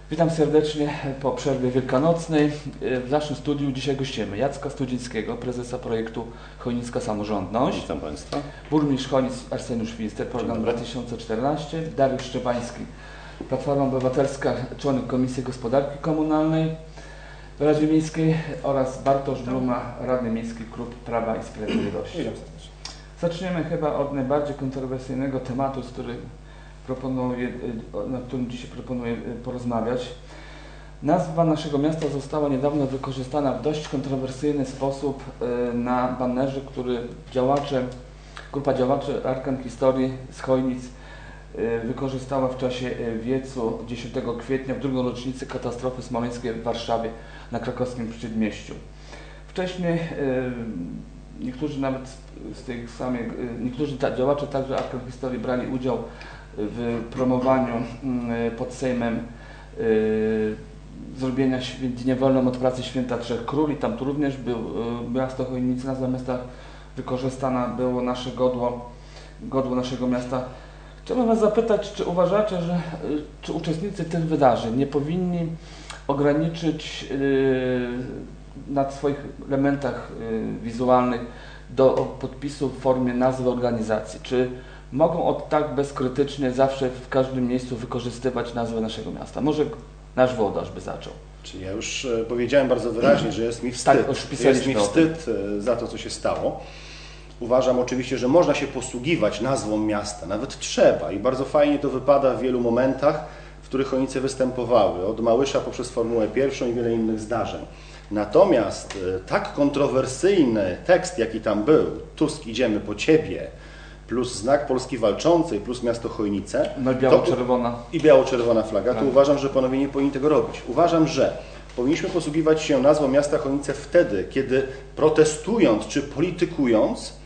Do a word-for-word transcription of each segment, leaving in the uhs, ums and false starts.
Witam serdecznie po przerwie wielkanocnej. W naszym studiu dzisiaj gościmy Jacka Studzińskiego, prezesa projektu Chojnicka Samorządność. Witam Państwa. Burmistrz Chojnic Arseniusz Winster, program dwa tysiące czternaście. Dariusz Szczepański, Platforma Obywatelska, członek Komisji Gospodarki Komunalnej w Radzie Miejskiej oraz Bartosz Bluma, Radny Miejski Klub Prawa i Sprawiedliwości. Zaczniemy chyba od najbardziej kontrowersyjnego tematu, z którym proponuję, na którym dzisiaj proponuję porozmawiać. Nazwa naszego miasta została niedawno wykorzystana w dość kontrowersyjny sposób na banerze, który działacze, grupa działaczy Arkan Historii z Chojnic wykorzystała w czasie wiecu dziesiątego kwietnia w drugą rocznicę katastrofy smoleńskiej w Warszawie na krakowskim Przedmieściu. Wcześniej niektórzy nawet z tych samych, niektórzy działacze także Arkan Historii brali udział w promowaniu pod Sejmem y, zrobienia dnia wolnym od pracy Święta Trzech Króli. Tam tu również był y, miasto Chojnice, nazwa miasta wykorzystana było nasze godło, godło naszego miasta. Chciałbym Was zapytać, czy uważacie, że y, czy uczestnicy tych wydarzeń nie powinni ograniczyć y, na swoich elementach y, wizualnych do podpisu w formie nazwy organizacji? Czy mogą od tak bezkrytycznie zawsze w każdym miejscu wykorzystywać nazwę naszego miasta? Może nasz włodarz by zaczął. Czyli ja już powiedziałem bardzo wyraźnie, że jest mi wstyd, tak, jest mi wstyd za to, co się stało. Uważam oczywiście, że można się posługiwać nazwą miasta, nawet trzeba i bardzo fajnie to wypada w wielu momentach, w których Chojnice występowały, od Małysza poprzez Formułę pierwszą i wiele innych zdarzeń. Natomiast tak kontrowersyjny tekst, jaki tam był, Tusk, idziemy po Ciebie, plus znak Polski Walczącej, plus miasto Chojnice no i biało-czerwona i biało-czerwona flaga, to uważam, że panowie nie powinni tego robić. Uważam, że powinniśmy posługiwać się nazwą miasta Chojnice wtedy, kiedy protestując czy politykując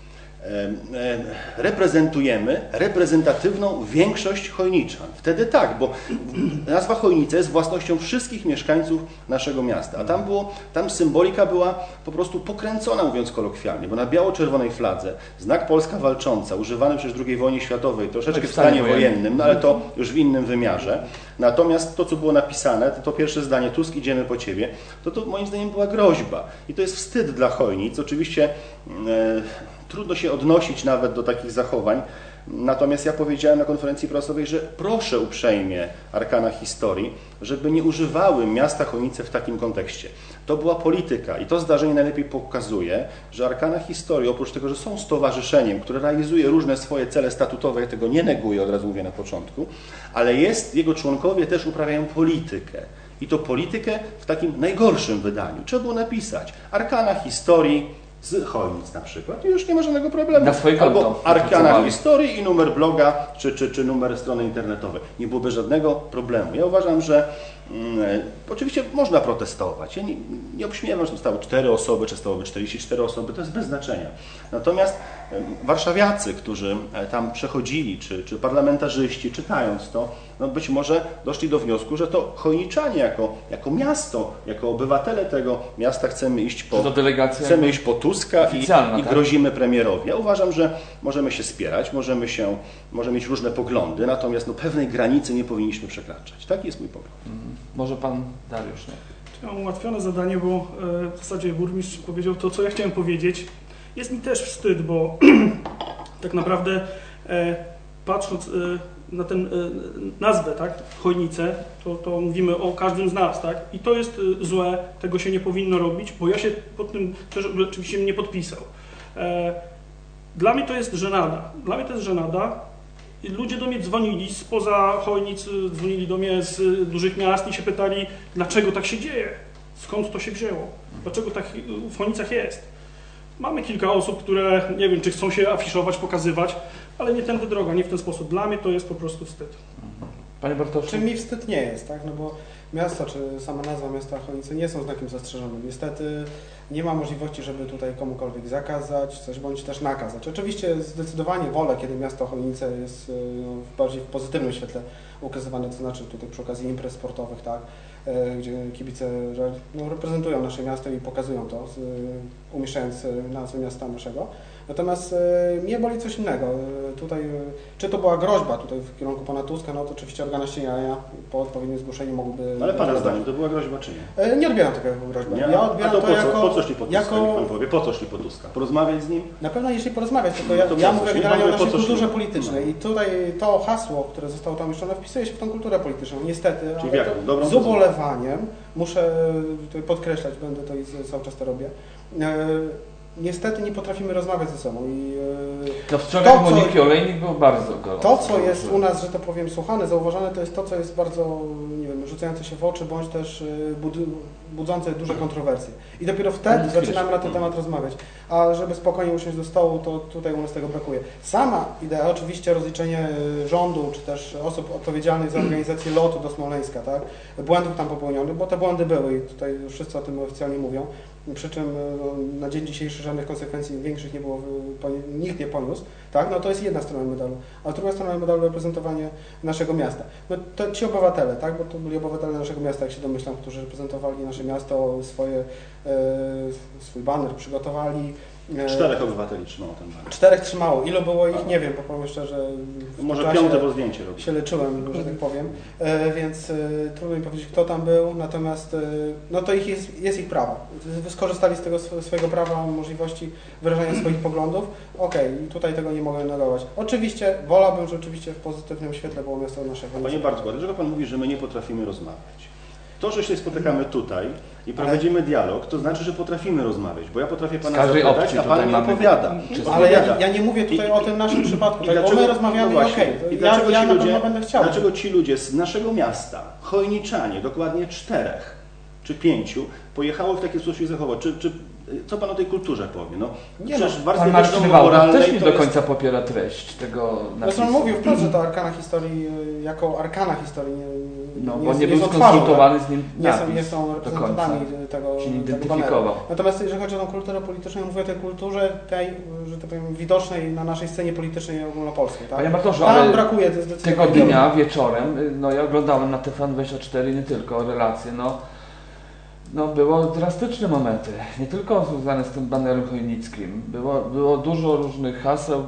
reprezentujemy reprezentatywną większość chojniczan. Wtedy tak, bo nazwa Chojnice jest własnością wszystkich mieszkańców naszego miasta, a tam, było, tam symbolika była po prostu pokręcona, mówiąc kolokwialnie, bo na biało-czerwonej fladze znak Polska Walcząca, używany przez drugiej wojnie światowej, troszeczkę w stanie wojennym, no ale to już w innym wymiarze. Natomiast to, co było napisane, to, to pierwsze zdanie, Tusk, idziemy po Ciebie, to to moim zdaniem była groźba. I to jest wstyd dla Chojnic. Oczywiście e, trudno się odnosić nawet do takich zachowań. Natomiast ja powiedziałem na konferencji prasowej, że proszę uprzejmie Arkana Historii, żeby nie używały miasta Chojnice w takim kontekście. To była polityka i to zdarzenie najlepiej pokazuje, że Arkana Historii, oprócz tego, że są stowarzyszeniem, które realizuje różne swoje cele statutowe, ja tego nie neguję, od razu mówię na początku, ale jest, jego członkowie też uprawiają politykę. I to politykę w takim najgorszym wydaniu. Trzeba było napisać Arkana Historii z Chojnic na przykład i już nie ma żadnego problemu. Na swoje konto. Albo Arkana Historii i numer bloga, czy, czy, czy numer strony internetowej. Nie byłoby żadnego problemu. Ja uważam, że mm, oczywiście można protestować. Ja nie, nie obśmiewam, że stały cztery osoby, czy stałoby czterdzieści cztery osoby, to jest bez znaczenia. Natomiast e, warszawiacy, którzy tam przechodzili, czy, czy parlamentarzyści, czytając to, no być może doszli do wniosku, że to chojniczanie jako, jako miasto, jako obywatele tego miasta chcemy iść po, chcemy iść po Tuska i, i tak? grozimy premierowi. Ja uważam, że możemy się spierać, możemy, się, możemy mieć różne poglądy, natomiast no, pewnej granicy nie powinniśmy przekraczać. Taki jest mój pogląd. Mhm. Może pan Dariusz, nie? Ja mam ułatwione zadanie, bo w zasadzie burmistrz powiedział to, co ja chciałem powiedzieć. Jest mi też wstyd, bo tak naprawdę patrząc na tę nazwę, tak, Chojnice, to, to mówimy o każdym z nas, tak, i to jest złe, tego się nie powinno robić, bo ja się pod tym też oczywiście nie podpisał. Dla mnie to jest żenada, dla mnie to jest żenada. Ludzie do mnie dzwonili spoza Chojnic, dzwonili do mnie z dużych miast i się pytali, dlaczego tak się dzieje, skąd to się wzięło, dlaczego tak w Chojnicach jest. Mamy kilka osób, które nie wiem, czy chcą się afiszować, pokazywać, ale nie tędy droga, nie w ten sposób. Dla mnie to jest po prostu wstyd. Panie Bartoszu? Czy mi wstyd nie jest, tak? No bo miasto, czy sama nazwa miasta Chojnice nie są znakiem zastrzeżonym. Niestety nie ma możliwości, żeby tutaj komukolwiek zakazać coś, bądź też nakazać. Oczywiście zdecydowanie wolę, kiedy miasto Chojnice jest no, w bardziej w pozytywnym świetle ukazywane, to znaczy tutaj przy okazji imprez sportowych, tak? Gdzie kibice no, reprezentują nasze miasto i pokazują to, umieszczając nazwę miasta naszego. Natomiast y, mnie boli coś innego. Y, tutaj, y, czy to była groźba tutaj w kierunku pana Tuska, no to oczywiście organy ścigania po odpowiednim zgłoszeniu mogłyby... Ale pana zdaniem to była groźba czy nie? Y, nie odbieram tego jako groźbę. Nie? Ja odbieram A to, to po, jako... co, po co szli po Tuska, jako... niech pan powie, po co szli po Tuska? Porozmawiać z nim? Na pewno jeśli porozmawiać, tylko No ja, to ja po co? mówię Niech generalnie o pan powie, naszej po co kulturze szli? politycznej i tutaj to hasło, które zostało tam umieszczone, wpisuje się w tą kulturę polityczną. Niestety, Czyli ale jaką? to Dobrą z czy złą? ubolewaniem, muszę tutaj podkreślać, będę to i z- cały czas to robię, e, niestety nie potrafimy rozmawiać ze sobą i e, No w członkach To, co- Moniki Olejnik był bardzo gorący. to, co jest u nas, że to powiem, słuchane, zauważane, to jest to, co jest bardzo, nie wiem, rzucające się w oczy, bądź też e, bud budzące duże kontrowersje. I dopiero wtedy Ale zaczynamy na ten temat rozmawiać. A żeby spokojnie usiąść do stołu, to tutaj u nas tego brakuje. Sama idea, oczywiście rozliczenie e, rządu, czy też osób odpowiedzialnych za organizację lotu do Smoleńska, tak? Błędów tam popełnionych, bo te błędy były i tutaj już wszyscy o tym oficjalnie mówią. Przy czym no, na dzień dzisiejszy żadnych konsekwencji większych nie było, poni- nikt nie poniósł, tak? No to jest jedna strona medalu, a druga strona medalu reprezentowanie naszego miasta. No to ci obywatele, tak? Bo to byli obywatele naszego miasta, jak się domyślam, którzy reprezentowali nasze miasto, swoje, e, swój baner przygotowali. E, Czterech obywateli trzymało ten bank. Czterech trzymało. Ilu było ich? Nie wiem, bo powiem szczerze. w Może czasie piąte, bo zdjęcie robi. się leczyłem, że tak powiem, e, więc e, trudno mi powiedzieć, kto tam był, natomiast e, no to ich jest, jest ich prawo. Skorzystali z tego sw swojego prawa, możliwości wyrażania swoich poglądów. Okej, okay, tutaj tego nie mogę negować. Oczywiście wolałbym, że oczywiście w pozytywnym świetle było miasto naszego. Panie Bartku, dlaczego pan mówi, że my nie potrafimy rozmawiać? To, że się spotykamy tutaj i prowadzimy dialog, to znaczy, że potrafimy rozmawiać, bo ja potrafię pana każdej zapytać, opcji a pan tutaj mi mamy- opowiada. Czysto. Ale ja, Opowiada. ja nie mówię tutaj I- o tym naszym przypadku, I tak? dlaczego, Bo my rozmawiamy, no no właśnie, okej, i ja, dlaczego ja ci na ludzie, pewno będę chciał. dlaczego ci ludzie z naszego miasta, chojniczanie, dokładnie czterech czy pięciu, pojechało w taki sposób się zachować? Czy, czy, co pan o tej kulturze powie? No, Nie przecież no, w warstwie Pan Marcin Wałbrook moralnej też nie to do jest- końca popiera treść tego Zresztą napisu. mówił wprost, że to arkana historii, y, jako arkana historii nie, No, nie, bo nie nie był są twarzą, skonsultowany z nim nie są, napis nie są do reprezentantami końca. tego, Się nie tego identyfikował. baneru. Natomiast jeżeli chodzi o tą kulturę polityczną, ja mówię o tej kulturze tej, że tak powiem, widocznej na naszej scenie politycznej ogólnopolskiej. Tak? Panie Bartoszu, Tam ale brakuje zdecydowanie. tego dnia wieczorem, y, no ja oglądałem na T V N dwadzieścia cztery nie tylko relacje, no, no było drastyczne momenty, nie tylko związane z tym banerem chojnickim, było, było dużo różnych haseł,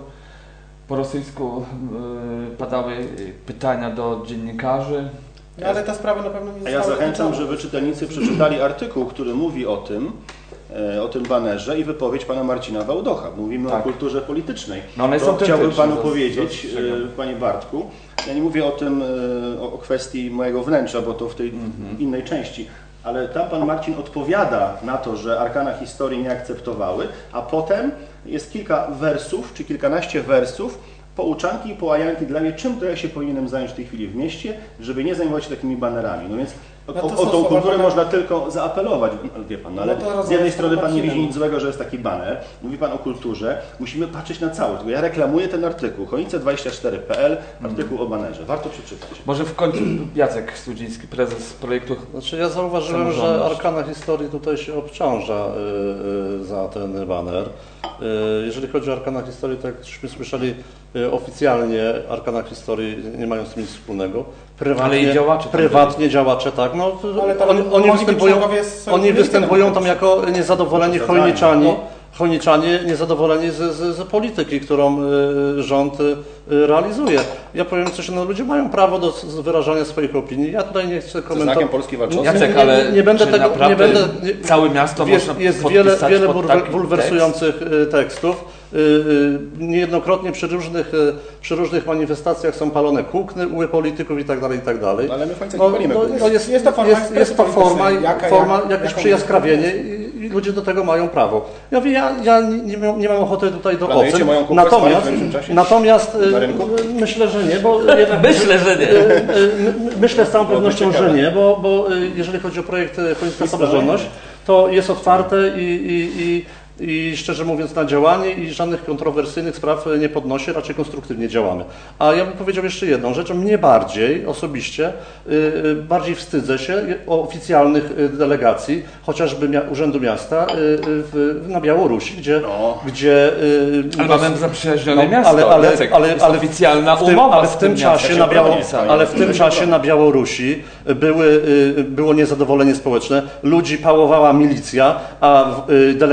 po rosyjsku y, padały y, pytania do dziennikarzy. No, ale ta sprawa na pewno nie A ja została zachęcam, dokończona. żeby czytelnicy przeczytali artykuł, który mówi o tym, e, o tym banerze i wypowiedź pana Marcina Wałdocha. Mówimy Tak. o kulturze politycznej. No one To są chciałbym autentyczne, panu to- powiedzieć, to- to- e, panie Bartku, ja nie mówię o tym, e, o, o kwestii mojego wnętrza, bo to w tej Mhm. innej części, ale tam pan Marcin odpowiada na to, że arkana historii nie akceptowały, a potem jest kilka wersów, czy kilkanaście wersów, pouczanki i połajanki dla mnie, czym to ja się powinienem zająć w tej chwili w mieście, żeby nie zajmować się takimi banerami. No więc o, No to o, są o tą słowa kulturę pana- można tylko zaapelować, no, wie pan, no, ale No to z jednej rozumiem, strony pan nie Marcinem. widzi nic złego, że jest taki baner, mówi pan o kulturze, musimy patrzeć na całość. Tylko ja reklamuję ten artykuł, chojnice dwadzieścia cztery kropka p l, artykuł o banerze. Warto przeczytać. Może w końcu Jacek Studziński, prezes projektu. Znaczy ja zauważyłem, że Samorządność. arkana historii tutaj się obciąża y, y, za ten baner. Y, jeżeli chodzi o arkana historii, tak jak żeśmy słyszeli, y, oficjalnie arkana historii nie mają z tym nic wspólnego. Prywatnie, Ale i działacze tam prywatnie działacze, tak. No, Ale tam oni, oni mogli być występują, członkowie z oni Sojuszu występują tam Demokratycznego. jako niezadowoleni Zadanie. chojniczani. No. Chojniczanie niezadowoleni z, z, z polityki, którą y, rząd y, realizuje. Ja powiem coś, no ludzie mają prawo do s- wyrażania swoich opinii. Ja tutaj nie chcę Ze znakiem komentować. Polski Walczącej. Jacek, nie, nie, ale nie będę czy tego, nie naprawdę będę, nie, całe miasto jest, można jest wiele, podpisać wiele pod bulwer- taki tekst? bulwersujących y, tekstów. Y, y, Niejednokrotnie przy różnych, y, przy różnych manifestacjach są palone kukny, uły polityków i tak dalej, i tak dalej. Ale my w końcu No, nie palimy. no, kukny. no jest, Jest to forma jest, jest to ekspresji forma, politycznej. Jaka- forma jak- jakieś jaką- przyjaskrawienie i, i ludzie do tego mają prawo. Ja mówię, ja, ja nie, nie, mam, nie mam ochoty tutaj do Planujecie ocen. moją kupę Natomiast, spalić w tym czasie? natomiast y, Na rynku? y, myślę, że nie, bo jednak Myślę, że nie. Y, y, my- Myślę z całą pewnością, ciekawe. że nie, bo, bo y, jeżeli chodzi o projekt y, Chojnicka Samorządność, to jest otwarte i, i, i, i szczerze mówiąc na działanie i żadnych kontrowersyjnych spraw y, nie podnosi, raczej konstruktywnie działamy. A ja bym powiedział jeszcze jedną rzecz, mnie bardziej osobiście, y, y, bardziej wstydzę się o oficjalnych y, delegacji, chociażby mia Urzędu Miasta y, y, w, na Białorusi, gdzie, No. gdzie y, Ale mamy zaprzyjaźnione no, miasto, ale, ale, Jacek, ale, jest ale oficjalna w tym, umowa ale z w tym tym czasie miastem. na Biało, jest, ale w tym czasie na Białorusi były, y, było niezadowolenie społeczne, ludzi pałowała milicja, a w- y, delegacja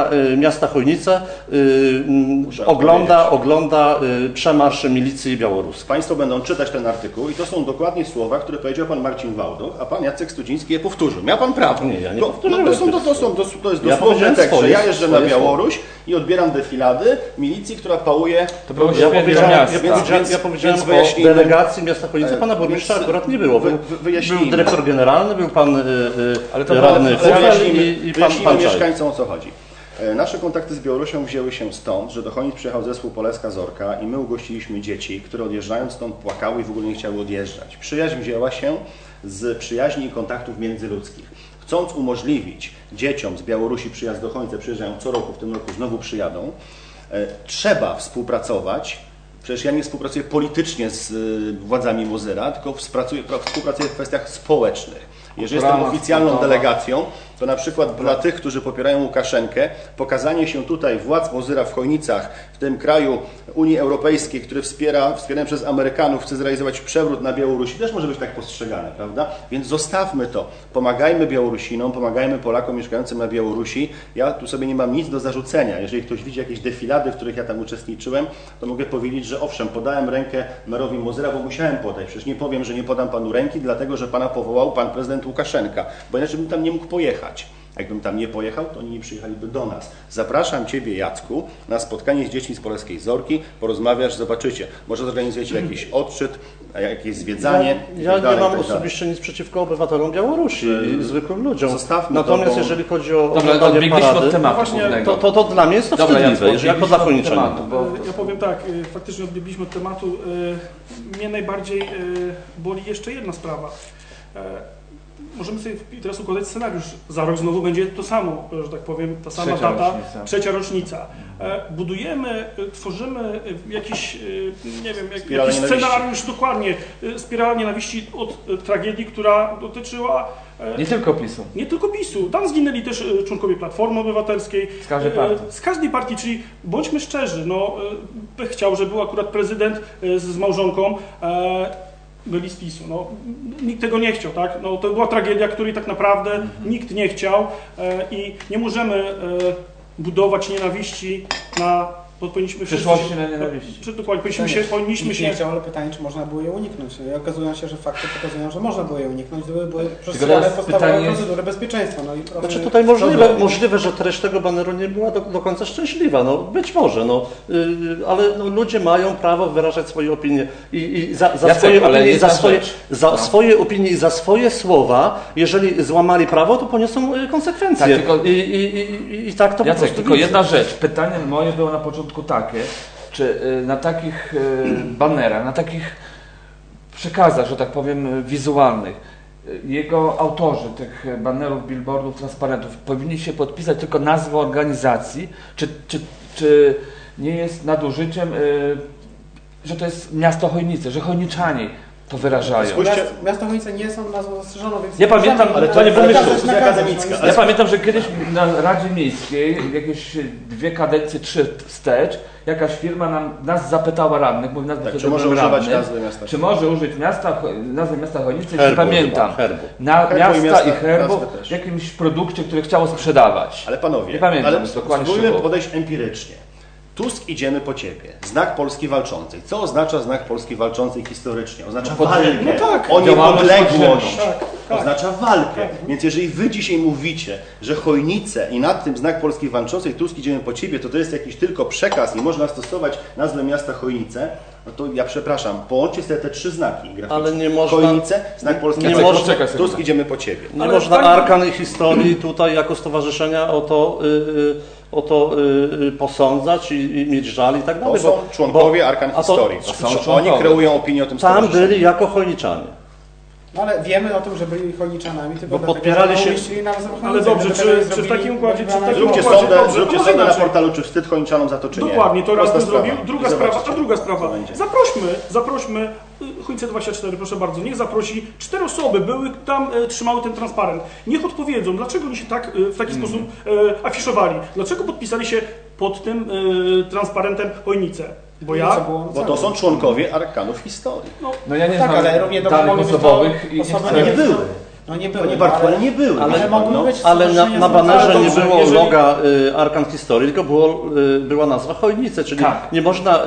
mieszka, miasta Chojnice y, ogląda, ogląda y, przemarsz milicji białoruskiej. Państwo będą czytać ten artykuł i to są dokładnie słowa, które powiedział pan Marcin Wałdoch, a pan Jacek Studziński je powtórzył. Miał pan prawo. Nie, ja nie to, powtórzyłem no, to, są, to, to, są, to, to jest dosłowny ja tekst, że ja jeżdżę na swoje Białoruś i odbieram defilady milicji, która pałuje... To było Ja świetne powiedziałem, miasto. ja Więc- powiedziałem, więc- ja powiedziałem więc o wyjaśnijmy. delegacji miasta Chojnice. E, Pana burmistrza więc akurat nie było. Był, wy- wy- wyjaśnijmy. był dyrektor generalny, był pan y, y, Ale to radny ale Fufel Wyjaśnijmy, i, i pan, wyjaśnijmy pan Czaj. mieszkańcom, o co chodzi. E, Nasze kontakty z Białorusią wzięły się stąd, że do Chojnic przyjechał zespół Poleska Zorka i my ugościliśmy dzieci, które odjeżdżając stąd płakały i w ogóle nie chciały odjeżdżać. Przyjaźń wzięła się z przyjaźni i kontaktów międzyludzkich. Chcąc umożliwić dzieciom z Białorusi przyjazd do Chojnic, przyjeżdżają co roku, w tym roku znowu przyjadą, e, trzeba współpracować. Przecież ja nie współpracuję politycznie z y, władzami Mozyra, tylko współpracuję, współpracuję w kwestiach społecznych. Jeżeli jestem Programa oficjalną sportowa. delegacją, to na przykład dla tych, którzy popierają Łukaszenkę, pokazanie się tutaj władz Mozyra w Chojnicach, w tym kraju Unii Europejskiej, który wspiera, wspierany przez Amerykanów, chce zrealizować przewrót na Białorusi, też może być tak postrzegane, prawda? Więc zostawmy to. Pomagajmy Białorusinom, pomagajmy Polakom mieszkającym na Białorusi. Ja tu sobie nie mam nic do zarzucenia. Jeżeli ktoś widzi jakieś defilady, w których ja tam uczestniczyłem, to mogę powiedzieć, że owszem, podałem rękę merowi Mozyra, bo musiałem podać. Przecież nie powiem, że nie podam panu ręki, dlatego że pana powołał pan prezydent Łukaszenka, bo inaczej bym tam nie mógł pojechać. Jakbym tam nie pojechał, to oni nie przyjechaliby do nas. Zapraszam Ciebie, Jacku, na spotkanie z dziećmi z Poleskiej Zorki, porozmawiasz, zobaczycie. Może zorganizujecie jakiś odczyt, jakieś zwiedzanie. Ja, i ja tak dalej, nie mam i tak dalej. osobiście nic przeciwko obywatelom Białorusi i zwykłym ludziom. Zostawmy Natomiast to, bo- jeżeli chodzi o Dobra, oglądanie odbiegliśmy parady, od tematu No właśnie, głównego. to, to, to dla mnie jest to Dobra, wstydliwe, Jacku, jeżeli jako dla odbiegliśmy od Chojniczanina. tematu, bo Ja powiem tak, y, faktycznie odbiegliśmy od tematu. y, Mnie najbardziej y, boli jeszcze jedna sprawa. E, Możemy sobie teraz układać scenariusz. Za rok znowu będzie to samo, że tak powiem, ta sama Trzecia data, rocznica. trzecia rocznica. E, Budujemy, y, tworzymy y, jakiś, y, nie wiem, jak, Spiralę jakiś nienawiści. scenariusz dokładnie, y, spirala nienawiści od y, tragedii, która dotyczyła e, nie tylko PiSu. nie tylko PiSu. Tam zginęli też e, członkowie Platformy Obywatelskiej. Z każdej E, partii. Z każdej partii, czyli bądźmy szczerzy, no, e, by chciał, żeby był akurat prezydent e, z, z małżonką, e, byli z PiSu. No, nikt tego nie chciał, tak? No, to była tragedia, której tak naprawdę Mhm. nikt nie chciał e, i nie możemy e, budować nienawiści na... Bo powinniśmy Przyszłości wszyscy- na nienawiści. Czy dokładnie, powinniśmy się, powinniśmy Nikt się nie chciał, ale pytanie, czy można było je uniknąć. I okazuje się, że fakty pokazują, że można było je uniknąć, gdyby były teraz przestrzegane podstawowe pytanie jest- procedury bezpieczeństwa. No i Znaczy proste- tutaj możliwe, zrobić? możliwe, że treść tego baneru nie była do, do końca szczęśliwa, no być może, no, yy, ale no, ludzie mają prawo wyrażać swoje opinie i, i za, za Jacek, swoje ale opinie, i jedna za swoje, rzecz. za No. swoje opinie i za swoje słowa, jeżeli złamali prawo, to poniosą y, konsekwencje. Tak, tylko- I, i, i, I tak to po Jacek, prostu tylko widzę. jedna rzecz. Pytanie moje było na początku takie, czy y, na takich y, banerach, na takich przekazach, że tak powiem, y, wizualnych, y, jego autorzy tych banerów, billboardów, transparentów powinni się podpisać tylko nazwę organizacji, czy, czy, czy nie jest nadużyciem, y, że to jest miasto Chojnice, że Chojniczanie to wyrażają. Spójrzcie- Miasto, miasto Chojnice nie są nazwą zastrzeżoną, więc... Nie pamiętam, ale to nie nakazać, burmistrzu, nakazać, dyskusja akademicka, no, ale- Ja pamiętam, że kiedyś na Radzie Miejskiej, jakieś dwie kadencje, trzy wstecz, jakaś firma nam, nas zapytała radnych, mówi nas Tak, czy wtedy może byłem używać radny, nazwy miasta? czy może użyć miasta, nazwy miasta Chojnice, nie Herbu pamiętam, chyba, herbu. na Herbu i miasta miasta- i herbu nazwy też. w jakimś produkcie, który chciało sprzedawać. Ale panowie, Nie pamiętam ale już dokładnie spróbujmy szczegółów. podejść empirycznie. Tusk, idziemy po Ciebie. Znak Polski Walczącej. Co oznacza znak Polski Walczącej historycznie? Oznacza No, pod- walkę no tak, o działalność niepodległość. podziemną. Tak, tak. Oznacza walkę. Więc jeżeli Wy dzisiaj mówicie, że Chojnice i nad tym znak Polski Walczącej, Tusk, idziemy po Ciebie, to to jest jakiś tylko przekaz i można stosować nazwę miasta Chojnice, no to ja przepraszam, połączcie sobie te trzy znaki graficzne. Ale nie można- Chojnice, znak Polski nie Walczącej, można- Czekaj sekundę. Tusk, idziemy po Ciebie. Nie Ale można pani- arkan i historii tutaj jako stowarzyszenia o to, y, y, o to y, y, posądzać i, i mieć żal i tak To dalej. są członkowie Arkan a to- Historii. to są Oni członkowie. kreują opinię o tym Tam stowarzyszeniu. byli jako Chojniczanie. No ale wiemy o tym, że byli Chojniczanami, tylko Bo dlatego, podpierali że się- umieścili nazwę Chojnice. Ale dobrze, Gdyby czy- tego nie czy w zrobili, takim układzie, była czy w nazwa- takim Zróbcie Dokładnie, sondę, dobrze, zróbcie może sondę na inaczej. portalu, czy wstyd Chojniczanom za to, czy nie. Dokładnie, to raz Prosta bym zrobił. sprawa. Druga I sprawa, zobaczcie, a druga co sprawa. będzie. Zaprośmy, zaprośmy y, Chojnice dwadzieścia cztery, proszę bardzo, niech zaprosi. Cztery osoby były tam, e, trzymały ten transparent. Niech odpowiedzą, dlaczego oni się tak, e, w taki sposób e, afiszowali. Dlaczego podpisali się pod tym e, transparentem Chojnice. Bo Co ja... było na Bo celu. to są członkowie Arkanów Historii. No ja nie Tak, znam ale równie dobrze danych mogły być to osobowych i nie osoby chcę... nie były. No nie były. Oni w aktualnie nie były. Ale, Ale mogły no. być ale na, stowarzyszenia na banerze Ale nie dobrze, było jeżeli- loga y, Arkan Historii, tylko było, y, była nazwa Chojnice, czyli Tak. nie można, y,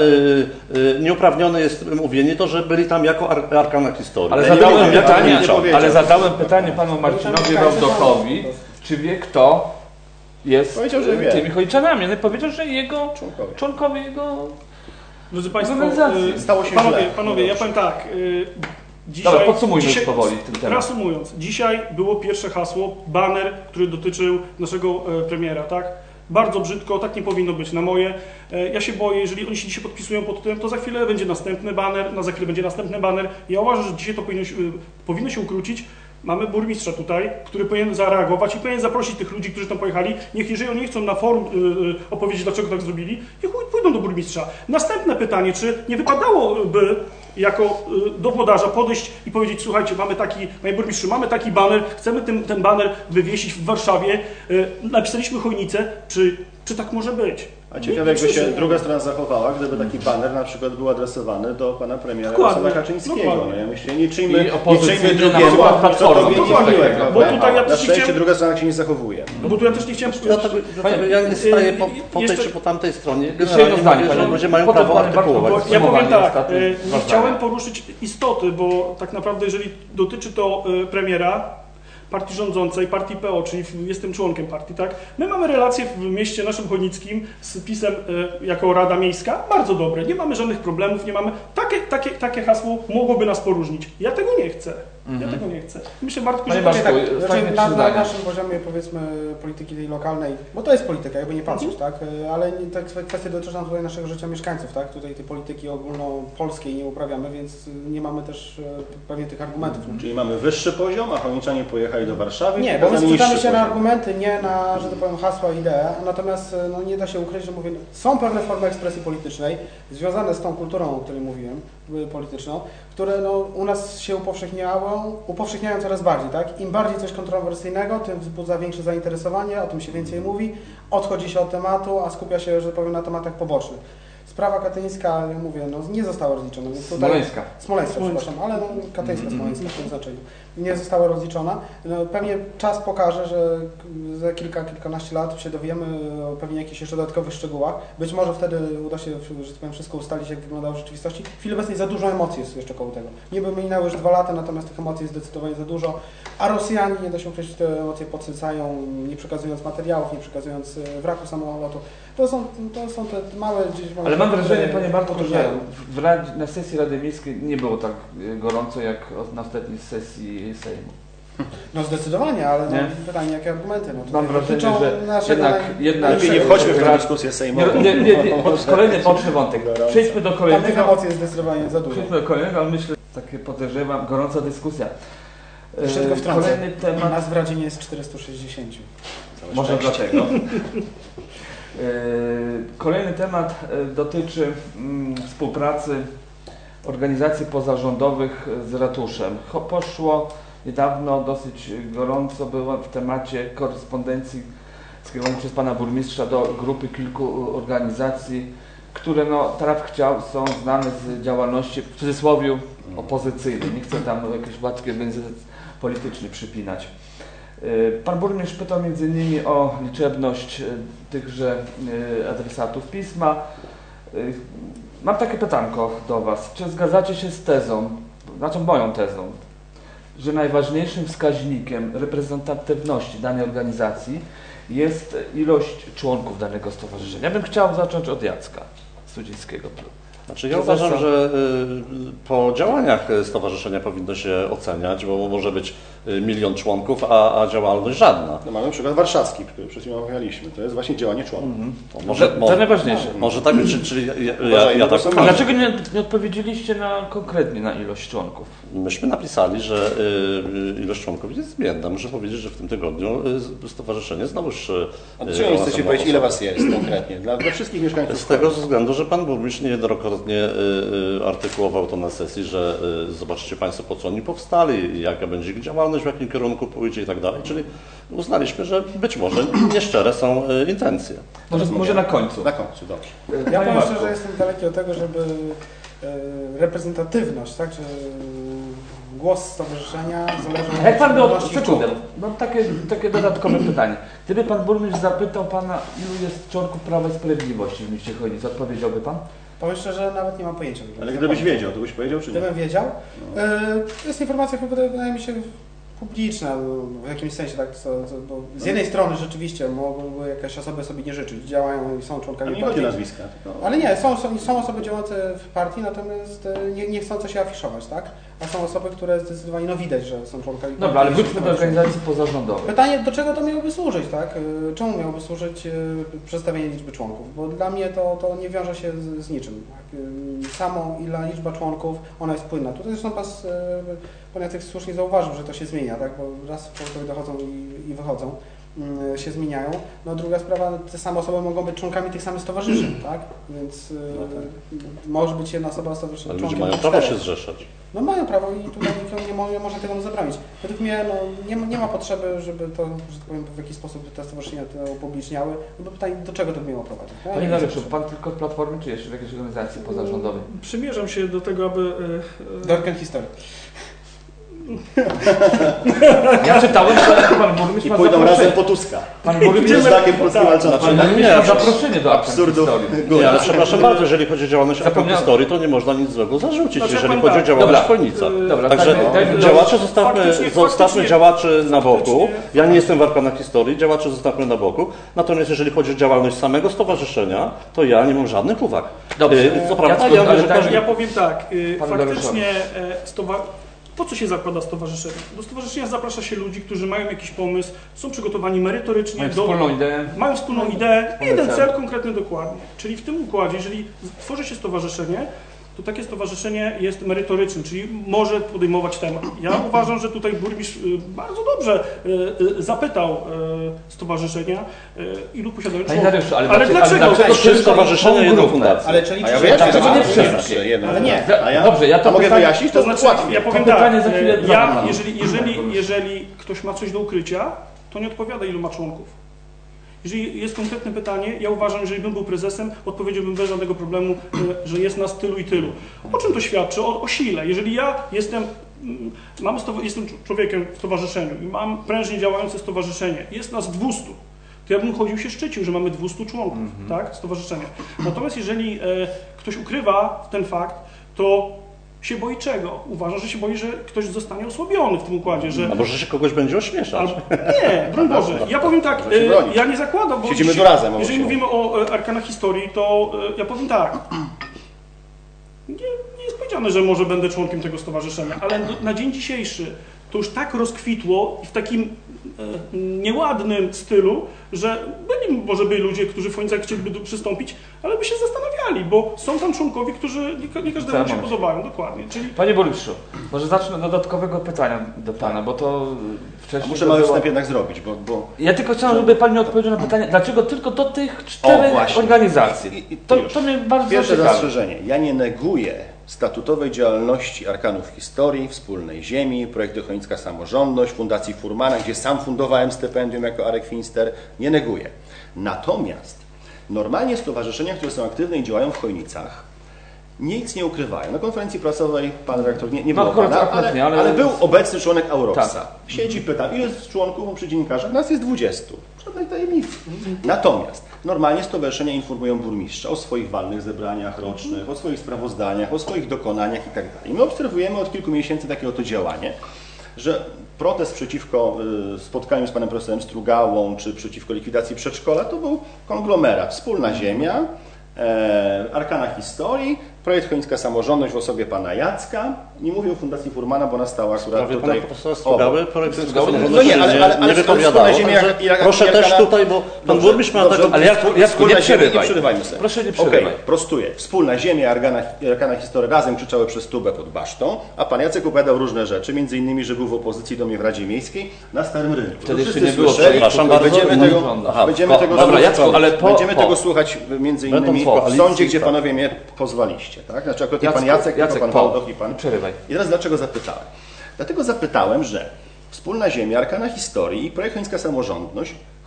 y, nieuprawnione jest mówienie to, że byli tam jako Ar Arkan Historii. Ale Ja nie zadałem wiem, jak pytanie, pan nie powiedział. ale zadałem pytanie panu Marcinowi Wałdochowi, czy wie kto jest Powiedział, że e, wie. tymi Chojniczanami. No, powiedział, że jego Członkowie. członkowie jego... Drodzy Państwo, Organizacji. y, Stało się panowie, źle. panowie, ja powiem tak. y, Dzisiaj, Dobra, podsumujmy dzisiaj, już powoli ten temat. Reasumując, dzisiaj było pierwsze hasło, baner, który dotyczył naszego e, premiera, tak? Bardzo brzydko, tak nie powinno być na moje. E, ja się boję, jeżeli oni się dzisiaj podpisują pod tym, to za chwilę będzie następny baner, na za chwilę będzie następny baner. Ja uważam, że dzisiaj to powinno się, y, powinno się ukrócić. Mamy burmistrza tutaj, który powinien zareagować i powinien zaprosić tych ludzi, którzy tam pojechali. Niech jeżeli oni nie chcą na forum y, y, opowiedzieć, dlaczego tak zrobili, niech pójdą do burmistrza. Następne pytanie, czy nie wypadałoby jako y, do włodarza podejść i powiedzieć, słuchajcie, mamy taki, panie burmistrzu, mamy taki baner, chcemy ten, ten baner wywiesić w Warszawie, y, napisaliśmy Chojnicę, czy, czy tak może być? A ciekawe, jakby się druga strona zachowała, gdyby taki baner na przykład był adresowany do pana premiera Dokładnie, Jarosława Kaczyńskiego. dokładnie. No ja myślę, nie czyjmy, I nie opozycyjny czyjmy na drugiemu, przykład co Platformy, tobie coś nie takiego. miłego. Bo tutaj ja Na też szczęście chciałem- druga strona się nie zachowuje. No bo tu ja też nie chciałem... Dlatego, dlatego ja nie staję po, po tej Jeszcze- czy po tamtej stronie. Jeszcze jedno Generalnie zdanie, mówię, że panie- ludzie mają potem prawo pan Bartko, artykułować. bo- Bo ja powiem Podsumowanie tak, ostatnie, e, dwa nie chciałem zdania. poruszyć istoty, bo tak naprawdę jeżeli dotyczy to e, premiera, partii rządzącej, partii P O, czyli w- jestem członkiem partii, tak? My mamy relacje w mieście naszym chojnickim z PiS-em e, jako Rada Miejska bardzo dobre. Nie mamy żadnych problemów, nie mamy... Takie, takie, takie hasło mogłoby nas poróżnić. Ja tego nie chcę. Ja tego nie chcę. Myślę, Bartku, Panie że to Bartku, jest tak... Znaczy, Ostatnie na, trzy na zdania. naszym poziomie, powiedzmy, polityki tej lokalnej, bo to jest polityka, jakby nie patrzeć, Mhm. tak? Ale nie, te kwestie dotyczą tutaj naszego życia mieszkańców, tak? Tutaj tej polityki ogólnopolskiej nie uprawiamy, więc nie mamy też e, pewnie tych argumentów. No. Czyli mamy wyższy poziom, a Chojniczanie pojechali do Warszawy. Nie, i bo my pokazali skupiamy niższy się na poziom. argumenty, nie na, że tak powiem, hasła, idee, natomiast no, nie da się ukryć, że mówię, są pewne formy ekspresji politycznej związane z tą kulturą, o której mówiłem, y, polityczną, które no, u nas się upowszechniają, upowszechniają coraz bardziej, tak? Im bardziej coś kontrowersyjnego, tym wzbudza większe zainteresowanie, o tym się więcej mówi, odchodzi się od tematu, a skupia się, że tak powiem, na tematach pobocznych. Sprawa katyńska, ja mówię, no, nie została rozliczona. Więc tutaj- Smoleńska. Smoleńska, przepraszam, ale no, katyńska, smoleńska w tym znaczeniu. Nie została rozliczona. No, pewnie czas pokaże, że za kilka, kilkanaście lat się dowiemy o pewnie jakichś jeszcze dodatkowych szczegółach. Być może wtedy uda się, że tak powiem, wszystko ustalić, jak wyglądało w rzeczywistości. W chwili obecnej za dużo emocji jest jeszcze koło tego. Niby minęły już dwa lata, natomiast tych emocji jest zdecydowanie za dużo, a Rosjanie, nie da się ukryć, te emocje podsycają, nie przekazując materiałów, nie przekazując e, wraku samolotu. To są, to są te małe gdzieś... Ale mam wrażenie, panie Bartku, że utrudniają. w Radzie, na sesji Rady Miejskiej nie było tak e, gorąco jak na ostatniej sesji Sejmu. No zdecydowanie, ale no, Nie? pytanie, jakie argumenty? No, Mam tutaj wrażenie, dotyczą że naszego jednak, naj- jednak Lepiej nie wchodźmy w tę dyskusję sejmową. Nie, nie, nie, bo to jest kolejny boczny wątek. Przejdźmy do Tam tych kolejnego. emocji jest zdecydowanie za dużo. Przejdźmy do kolejnego, ale myślę, takie podejrzewam, gorąca dyskusja. E, Jeszcze tylko wtrącę. Kolejny temat. Nas w Radzie nie jest czterysta sześćdziesiąt. Może dlatego. E, Kolejny temat e, dotyczy mm, współpracy organizacji pozarządowych z ratuszem. Cho- Poszło niedawno, dosyć gorąco było w temacie korespondencji skierowanej przez pana burmistrza do grupy kilku organizacji, które no, traf chciał, są znane z działalności w cudzysłowie opozycyjnej. Nie chcę tam jakieś władkie węzeł polityczny przypinać. Pan burmistrz pytał między innymi o liczebność tychże adresatów pisma. Mam takie pytanko do Was. Czy zgadzacie się z tezą, znaczy moją tezą, że najważniejszym wskaźnikiem reprezentatywności danej organizacji jest ilość członków danego stowarzyszenia? Ja bym chciał zacząć od Jacka Studzińskiego. Znaczy ja Czy uważam, zasad- że y, po działaniach stowarzyszenia powinno się oceniać, bo może być y, milion członków, a, a działalność żadna. No mamy przykład warszawski, który przed chwilą omawialiśmy. To jest właśnie działanie członków. To Może, może, to, mo, to najważniejsze. może tak być, czyli, czyli ja, ja, Uważajmy, ja bo tak są A uważam. dlaczego nie, nie odpowiedzieliście na, konkretnie na ilość członków? Myśmy napisali, że y, ilość członków jest zmienna. Muszę powiedzieć, że w tym tygodniu y, stowarzyszenie znowuż... Y, A dlaczego nie chcecie powiedzieć, ile was jest konkretnie? Dla, dla wszystkich mieszkańców. Z tego względu, że pan burmistrz niejednokrotnie y, y, artykułował to na sesji, że y, zobaczycie Państwo, po co oni powstali, jaka będzie ich działalność, w jakim kierunku pójdzie i tak dalej. Czyli uznaliśmy, że być może nieszczere są y, intencje. Może, może na końcu. Na końcu, dobrze. Ja Panie powiem Marku. szczerze, że jestem daleki od tego, żeby e, reprezentatywność, tak, czy Głos stowarzyszenia zależy od Jak pan by, od, ilości sekundę, członków. no takie, takie dodatkowe pytanie. Gdyby pan burmistrz zapytał pana, ilu jest członków Prawa i Sprawiedliwości w mieście Chojnice, odpowiedziałby pan? Powiem szczerze, nawet nie mam pojęcia. Ale gdybyś wiedział, to byś powiedział, czy nie? Gdybym wiedział. No. To jest informacja, chyba wydaje mi się publiczna w jakimś sensie. Tak, co, co, bo z jednej strony rzeczywiście mogłyby jakieś osoby sobie nie życzyć, działają i są członkami nie partii. chodzi o nazwiska. Tylko... Ale nie, są, są, są osoby działające w partii, natomiast nie, nie chcące się afiszować, tak? A są osoby, które zdecydowanie no widać, że są członkami partii. Dobra, ale wróćmy do organizacji pozarządowej. Pytanie, do czego to miałoby służyć, tak? Czemu miałoby służyć przedstawienie liczby członków? Bo dla mnie to, to nie wiąże się z, z niczym. Tak? Samo ile liczba członków, ona jest płynna. Tutaj zresztą pan, pan Jacek słusznie zauważył, że to się zmienia, tak? Bo raz członkowie dochodzą i, i wychodzą, się zmieniają. No druga sprawa, te same osoby mogą być członkami tych samych stowarzyszeń, tak? Więc no tak. może być jedna osoba stowarzyszenia. Ale ludzie mają prawo się zrzeszać. No mają prawo i tutaj nikt nie może, nie może tego zabronić. Według mnie no, nie, ma, nie ma potrzeby, żeby to, że tak powiem, w jakiś sposób te stowarzyszenia to upubliczniały. No bo pytanie, do czego to miało prowadzić? Ja Panie Dariuszu, pan tylko w Platformie, czy jeszcze w jakiejś organizacji pozarządowej? Przymierzam się do tego, aby... Do Arkan Historii. Ja czytałem, że pan burmistrz I ma pójdą zaproszenie. razem po Tuska. Pan burmistrz Z znakiem polskiej walczącej. pan burmistrz nie, ma nie, zaproszenie do Arkan absurdów. Historii. Nie, ale przepraszam bardzo, jeżeli chodzi o działalność Zapomniałem. historii, to nie można nic złego zarzucić, Znaczy, jeżeli pan chodzi o tak. działalność Dobra. Chojnica. Dobra, Także dajmy- dajmy- działacze zostawmy, Faktycznie- zostawmy faktycznie- działaczy na boku. faktycznie- Ja nie jestem w Arkanach Historii, działacze zostawmy na boku. Natomiast jeżeli chodzi o działalność samego stowarzyszenia, to ja nie mam żadnych uwag. Dobrze. E, Co prawda, Jacku, ja ale mówię, że tak- każdy... Ja powiem tak, y, Panu faktycznie e, stowa- po co się zakłada stowarzyszenie? Do stowarzyszenia zaprasza się ludzi, którzy mają jakiś pomysł, są przygotowani merytorycznie, Mają do, wspólną ideę. mają wspólną ideę, Wspólny jeden cel. cel konkretny dokładnie. Czyli w tym układzie, jeżeli tworzy się stowarzyszenie, to takie stowarzyszenie jest merytoryczne, czyli może podejmować temat. Ja uważam, że tutaj burmistrz y, bardzo dobrze y, y, zapytał y, stowarzyszenia, y, ilu posiadają Panie członków. Dariuszu, ale, Ale dlaczego, dlaczego? ale dlaczego Trzy tylko stowarzyszenia, tą jedną grupę? fundację. Ale czyli A ja czy- wyjaśnię, dlaczego że nie wszystkie? trzy, jedno. Ale nie. A ja, Dobrze, ja to a mogę pytanie- wyjaśnić? To, To znaczy, łatwiej. ja powiem To pytanie tak, za chwilę e, zadam ja, panu. jeżeli, jeżeli, jeżeli ktoś ma coś do ukrycia, to nie odpowiada, ilu ma członków. Jeżeli jest konkretne pytanie, ja uważam, że jeżeli bym był prezesem, odpowiedziałbym bez żadnego problemu, e, że jest nas tylu i tylu. O czym to świadczy? O, o sile. Jeżeli ja jestem, mm, mam stowa- jestem człowiekiem w stowarzyszeniu i mam prężnie działające stowarzyszenie, jest nas dwieście, to ja bym chodził się szczycił, że mamy dwieście członków, tak, stowarzyszenia. Natomiast jeżeli e, ktoś ukrywa ten fakt, to się boi czego? Uważa, że się boi, że ktoś zostanie osłabiony w tym układzie, że... A może się kogoś będzie ośmieszać? Albo, nie, broń Boże. Ja powiem tak, Trzeba się e, bronić. ja nie zakładam, bo Siedzimy jeśli- tu razem, obok jeżeli siebie. mówimy o e, arkanach historii, to e, ja powiem tak. Nie, nie jest powiedziane, że może będę członkiem tego stowarzyszenia, ale do, na dzień dzisiejszy to już tak rozkwitło i w takim e, nieładnym stylu, że byli może byli ludzie, którzy w końcu chcieliby do- przystąpić, ale by się zastanawiali, bo są tam członkowie, którzy nie, ka- nie każdemu się Załamać. podobają, dokładnie. Czyli Panie burmistrzu, może zacznę od dodatkowego pytania do pana, bo to wcześniej... A muszę to mały było- wstęp jednak zrobić, bo... bo... Ja tylko chciałem, żeby pan mi odpowiedział na pytanie, dlaczego tylko do tych czterech właśnie. organizacji? I- i- To, już. to mnie bardzo Pierwsze ciekawi. zastrzeżenie. Ja nie neguję statutowej działalności Arkanów Historii, Wspólnej Ziemi, Projektu Chojnicka Samorządność, Fundacji Furmana, gdzie sam fundowałem stypendium jako Arek Finster. Nie neguję. Natomiast normalnie stowarzyszenia, które są aktywne i działają w Chojnicach, nic nie ukrywają. Na konferencji prasowej pan redaktor nie, nie No było akurat- pana, akurat ale, nie, ale- ale był obecny członek Auropsa. Tak. Siedzi, pytam, ile jest członków przy dziennikarzach? Nas jest dwudziestu. Żadnej tajemnicy. Natomiast normalnie stowarzyszenia informują burmistrza o swoich walnych zebraniach rocznych, o swoich sprawozdaniach, o swoich dokonaniach itd. I my obserwujemy od kilku miesięcy takie oto działanie, że protest przeciwko y, spotkaniu z panem profesorem Strugałą, czy przeciwko likwidacji przedszkola, to był konglomerat. Wspólna Ziemia, e, Arkana Historii, Projekt Chojnicka Samorządność w osobie pana Jacka. Nie mówię o Fundacji Furmana, bo ona stała akurat Prawie tutaj... pana profesora Strugały, obok. projekt Strugały? No nie, ale- ale- ale nie wypowiadał. Wspólna Ziemia, Także jak- jak- proszę jak- też jak- tutaj, bo pan Dobrze, burmistrz ma dobrze, taką... Ale Jacku, Jacku, Wspólna nie Ziemia, przerywaj. nie przerywajmy sobie. Proszę nie Okej, przerywać. prostuję. Wspólna Ziemia, Argana, Arkana Historii razem krzyczały przez tubę pod basztą, a pan Jacek opowiadał różne rzeczy, między innymi, że był w opozycji do mnie w Radzie Miejskiej na Starym Rynku. Wtedy To jeszcze wszyscy nie było, słyszeli. przepraszam Będziemy bardzo, tego, nie wygląda. Aha, będziemy po- tego dobra, słuchać- Jacku, ale po- będziemy po. tego słuchać między Będą innymi w koalicji, w sądzie, gdzie tak. panowie mnie pozwaliście. Tak? Znaczy akurat nie Jacku, pan Jacek, Jacek, tylko pan po. Wałdoch i pan... Nie przerywaj. I teraz dlaczego zapytałem? Dlatego zapytałem, że Wspólna Ziemia, Arkana Historii i Projekt Chojnicka Samorządność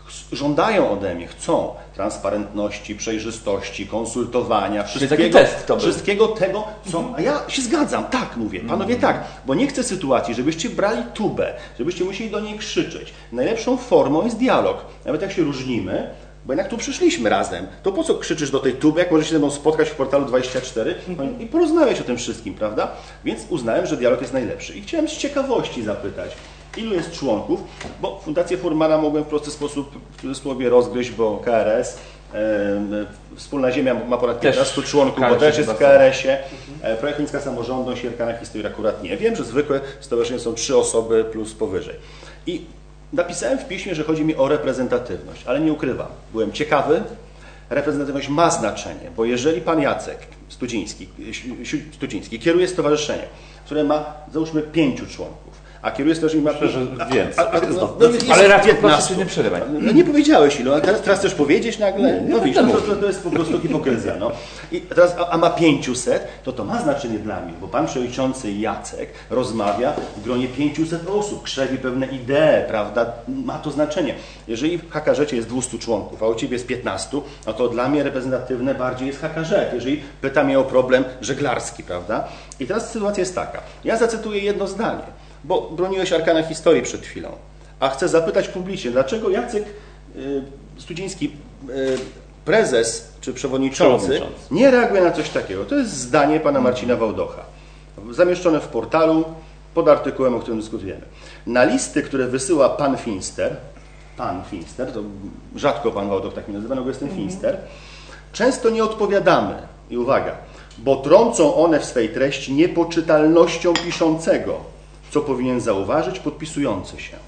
żądają ode mnie, chcą transparentności, przejrzystości, konsultowania, taki wszystkiego, test to był. wszystkiego tego, co... A ja się zgadzam, tak mówię, panowie tak, bo nie chcę sytuacji, żebyście brali tubę, żebyście musieli do niej krzyczeć. Najlepszą formą jest dialog. Nawet jak się różnimy, bo jednak tu przyszliśmy razem, to po co krzyczysz do tej tuby, jak możesz się ze mną spotkać w portalu dwadzieścia cztery i porozmawiać o tym wszystkim, prawda? Więc uznałem, że dialog jest najlepszy. I chciałem z ciekawości zapytać, ilu jest członków, bo Fundację Furmana mogłem w prosty sposób w cudzysłowie rozgryźć, bo K R S, e, Wspólna Ziemia ma ponad piętnastu członków, bo też jest w K R S-ie. E, projekt Chojnicka Samorządność i Arkana Historii akurat nie. Wiem, że zwykłe stowarzyszenie są trzy osoby plus powyżej. I napisałem w piśmie, że chodzi mi o reprezentatywność, ale nie ukrywam. Byłem ciekawy. Reprezentatywność ma znaczenie, bo jeżeli pan Jacek Studziński, Studziński kieruje stowarzyszenie, które ma załóżmy pięciu członków, a kieruje stowarzyszenie ma... Myślę, że więcej. A, a, no, no, jest ale Radku, proszę piętnastu. się nie przerywaj. No nie powiedziałeś ilu, a teraz, teraz chcesz powiedzieć nagle? Nie, nie no widzisz, będę no, to, to jest po prostu hipokryzja. No. I teraz, a, a ma pięćset, to to ma znaczenie dla mnie, bo pan przewodniczący Jacek rozmawia w gronie pięciuset osób, krzewi pewne idee, prawda? Ma to znaczenie. Jeżeli w H K Z-cie jest dwieście członków, a u ciebie jest piętnastu, no to dla mnie reprezentatywne bardziej jest H K Z, jeżeli pyta mnie o problem żeglarski, prawda? I teraz sytuacja jest taka. Ja zacytuję jedno zdanie, bo broniłeś Arkana Historii przed chwilą, a chcę zapytać publicznie, dlaczego Jacek y, Studziński, y, prezes czy przewodniczący, Przewodniczący nie reaguje na coś takiego. To jest zdanie pana Marcina Wałdocha, zamieszczone w portalu pod artykułem, o którym dyskutujemy. Na listy, które wysyła pan Finster, pan Finster, to rzadko pan Wałdoch tak mnie nazywa, no bo jestem Finster, często nie odpowiadamy. I uwaga, bo trącą one w swej treści niepoczytalnością piszącego, co powinien zauważyć podpisujący się.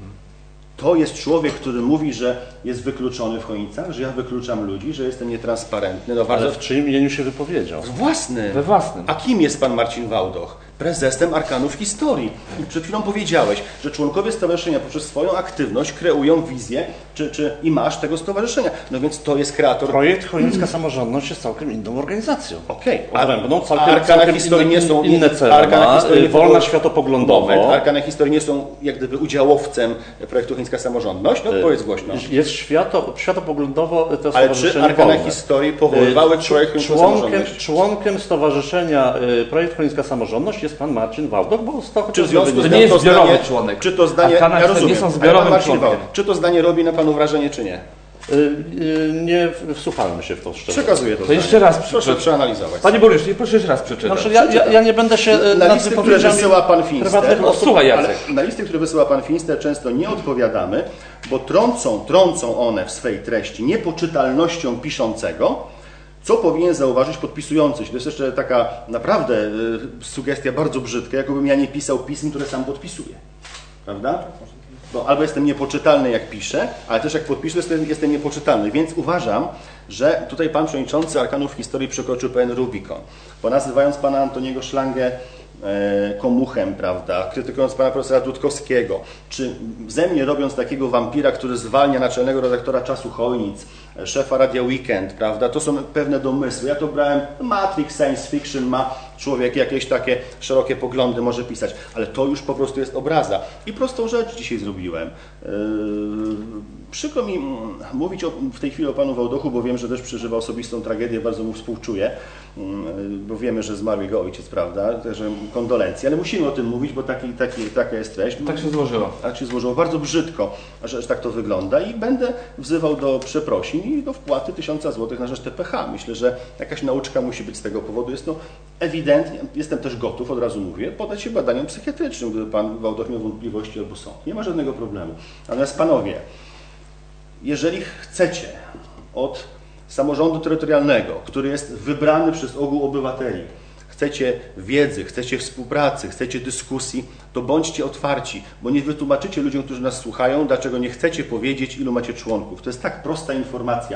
To jest człowiek, który mówi, że jest wykluczony w Chojnicach, że ja wykluczam ludzi, że jestem nietransparentny. No bardzo... Ale w czyim imieniu się wypowiedział? Własny. We własnym. A kim jest pan Marcin Wałdoch? Prezesem Arkanów Historii. I przed chwilą powiedziałeś, że członkowie stowarzyszenia poprzez swoją aktywność kreują wizję czy, czy imaż tego stowarzyszenia. No więc to jest kreator... Projekt Chojnicka Samorządność jest całkiem inną organizacją. Okej. Okay. Odrębną, całkiem, Arkana całkiem Historii inne, nie są... inne cele Arkana ma, Historii nie wolna są- światopoglądowo. Moment. Arkana Historii nie są jak gdyby udziałowcem projektu Chojnicka Samorządność. No powiedz głośno. Jest świato, światopoglądowo to Ale stowarzyszenie czy Arkana wolne. Historii powoływały Y, projekt Chojnicka członkiem, Samorządność? członkiem stowarzyszenia y, Projekt Chojnicka Samorządność jest pan Marcin Wałdoch, bo z to Czy w związku To z nie tym jest to zbiorowy zdanie, członek. Czy to zdanie, Arkana ja Historii rozumiem, nie są ale zbiorowym pan Marcin członkiem. Wałdoch, czy to zdanie robi na panu wrażenie, czy nie? Y, y, nie wsłuchałem się w to szczerze. Przekazuję to To zdanie. jeszcze raz Proszę przeczytaj. przeanalizować. Panie burmistrzu, proszę jeszcze raz przeczytać. Znaczy, ja, ja, ja nie będę się y, Na nad listy, które wypowiedziami wysyła pan Finster, prywatnych No, osób... słuchaj, ale Jacek. na listy, które wysyła pan Finster, często nie odpowiadamy, bo trącą, trącą one w swej treści niepoczytalnością piszącego, co powinien zauważyć podpisujący się. To jest jeszcze taka naprawdę y, sugestia bardzo brzydka, jakbym ja nie pisał pism, które sam podpisuję. Prawda? Bo albo jestem niepoczytalny, jak piszę, ale też jak podpiszę, jestem, jestem niepoczytalny. Więc uważam, że tutaj pan przewodniczący Arkanów Historii przekroczył pewien Rubikon. Bo nazywając pana Antoniego Szlangę e, komuchem, prawda, krytykując pana profesora Dudkowskiego, czy ze mnie robiąc takiego wampira, który zwalnia naczelnego redaktora Czasu Chojnic, szefa Radia Weekend, prawda, to są pewne domysły. Ja to brałem, Matrix, science fiction, ma człowiek jakieś takie szerokie poglądy, może pisać, ale to już po prostu jest obraza. I prostą rzecz dzisiaj zrobiłem. Yy, przykro mi mm, mówić o, w tej chwili o panu Wałdochu, bo wiem, że też przeżywa osobistą tragedię, bardzo mu współczuję, yy, bo wiemy, że zmarł jego ojciec, prawda, także kondolencje, ale musimy o tym mówić, bo taki, taki, taka jest treść. Tak się złożyło. Tak się złożyło, bardzo brzydko, że, że tak to wygląda i będę wzywał do przeprosin i do wpłaty tysiąca złotych na rzecz T P H. Myślę, że jakaś nauczka musi być z tego powodu. Jest to ewidentnie, jestem też gotów, od razu mówię, podać się badaniom psychiatrycznym, gdyby pan Wałdoch miał wątpliwości albo są. Nie ma żadnego problemu. Natomiast panowie, jeżeli chcecie od samorządu terytorialnego, który jest wybrany przez ogół obywateli, chcecie wiedzy, chcecie współpracy, chcecie dyskusji, to bądźcie otwarci, bo nie wytłumaczycie ludziom, którzy nas słuchają, dlaczego nie chcecie powiedzieć, ilu macie członków. To jest tak prosta informacja.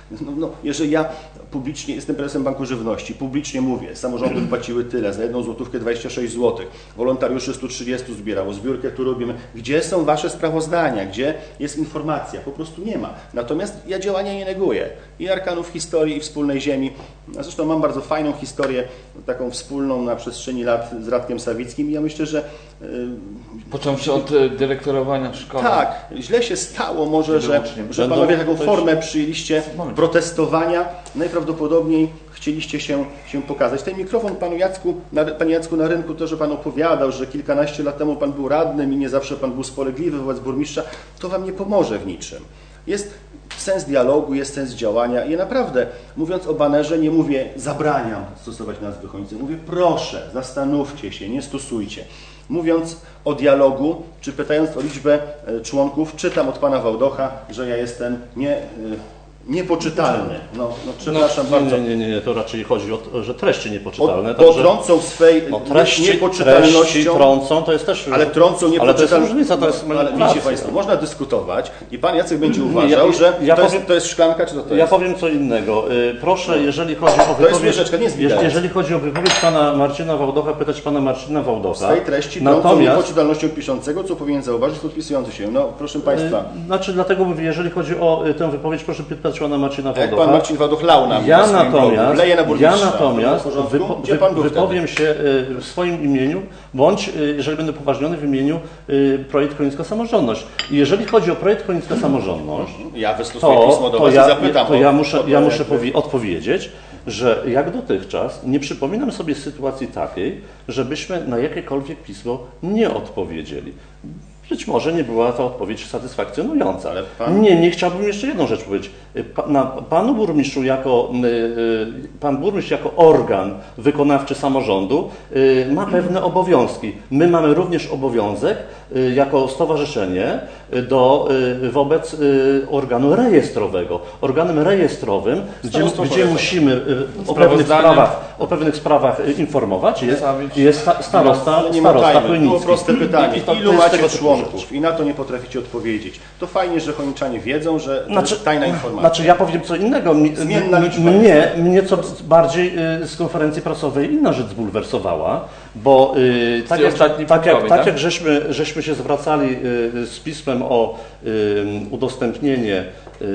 No, no, jeżeli ja publicznie, jestem prezesem Banku Żywności, publicznie mówię, samorządy wpłaciły tyle, za jedną złotówkę dwadzieścia sześć złotych, wolontariuszy stu trzydziestu zbierało, zbiórkę tu robimy. Gdzie są wasze sprawozdania? Gdzie jest informacja? Po prostu nie ma. Natomiast ja działania nie neguję. I arkanów historii, i wspólnej ziemi. Zresztą mam bardzo fajną historię, taką wspólną na przestrzeni lat z Radkiem Sawickim i ja myślę, że... Yy, Począwszy od dyrektorowania w szkole. Tak, źle się stało może, że, że panowie taką formę przyjęliście protestowania. Najprawdopodobniej chcieliście się, się pokazać. Ten mikrofon panu Jacku, na, panie Jacku na rynku, to, że pan opowiadał, że kilkanaście lat temu pan był radnym i nie zawsze pan był spolegliwy wobec burmistrza, to wam nie pomoże w niczym. Jest sens dialogu, jest sens działania i ja naprawdę, mówiąc o banerze, nie mówię zabraniam stosować nazwy Chojnice, mówię proszę, zastanówcie się, nie stosujcie. Mówiąc o dialogu, czy pytając o liczbę członków, czytam od pana Wałdocha, że ja jestem nie... niepoczytalny. No, no przepraszam no, bardzo. Nie, nie, nie, nie, to raczej chodzi o to, że treści niepoczytalne. Bo także, trącą swej no, treści, niepoczytalnością. Treści trącą, to jest też... Ale trącą niepoczytalnością. Ale to jest różnica, to jest ale manipulacja. widzicie Państwo, można dyskutować i Pan Jacek będzie uważał, ja, że ja to, powiem, jest, to jest szklanka, czy to, to jest? Ja powiem co innego. Proszę, jeżeli chodzi o wypowiedź... To jest łyżeczka, nie jest widelec. Jeżeli chodzi o wypowiedź Pana Marcina Wałdocha, pytać Pana Marcina Wałdocha. Z tej treści trącą Natomiast... niepoczytalnością piszącego, co powinien zauważyć podpisujący się. No, proszę Państwa. Znaczy, dlatego mówię, jeżeli chodzi o tę wypowiedź, proszę pytać Pana Marcina Wałdocha. Jak Pan Marcin Wałdoch lał na mnie Ja na swoim natomiast, blogu, leje na burmistrza. ja natomiast wypo, Gdzie Pan był wypowiem się w swoim imieniu, bądź, jeżeli będę upoważniony, w imieniu projekt Chojnicka Samorządność. I jeżeli chodzi o projekt Chojnicka Samorządność, ja wystosuję to, pismo do to, Was ja, i zapytam. to ja o, muszę, o ja to, muszę jak... powie, odpowiedzieć, że jak dotychczas nie przypominam sobie sytuacji takiej, żebyśmy na jakiekolwiek pismo nie odpowiedzieli. Być może nie była to odpowiedź satysfakcjonująca. Ale pan... Nie, nie chciałbym jeszcze jedną rzecz powiedzieć. Pa, na, panu burmistrzu jako, y, pan burmistrz jako organ wykonawczy samorządu y, ma pewne obowiązki. My mamy również obowiązek y, jako stowarzyszenie y, do, y, wobec y, organu rejestrowego. Organem rejestrowym, gdzie, gdzie musimy y, o, pewnych sprawach, o pewnych sprawach y, informować, jest, jest sta, starosta, no, nie starosta Chojnicki. Było proste pytanie. I, i Ilu macie członków? I na to nie potraficie odpowiedzieć. To fajnie, że chojniczanie wiedzą, że to znaczy, jest tajna informacja. Znaczy ja powiem co innego. Zmienna liczba. Mnie, mnie co bardziej z konferencji prasowej inna rzecz zbulwersowała, bo y, tak, jak, tak, jak, tak, tak jak żeśmy, żeśmy się zwracali y, z pismem o y, udostępnienie y,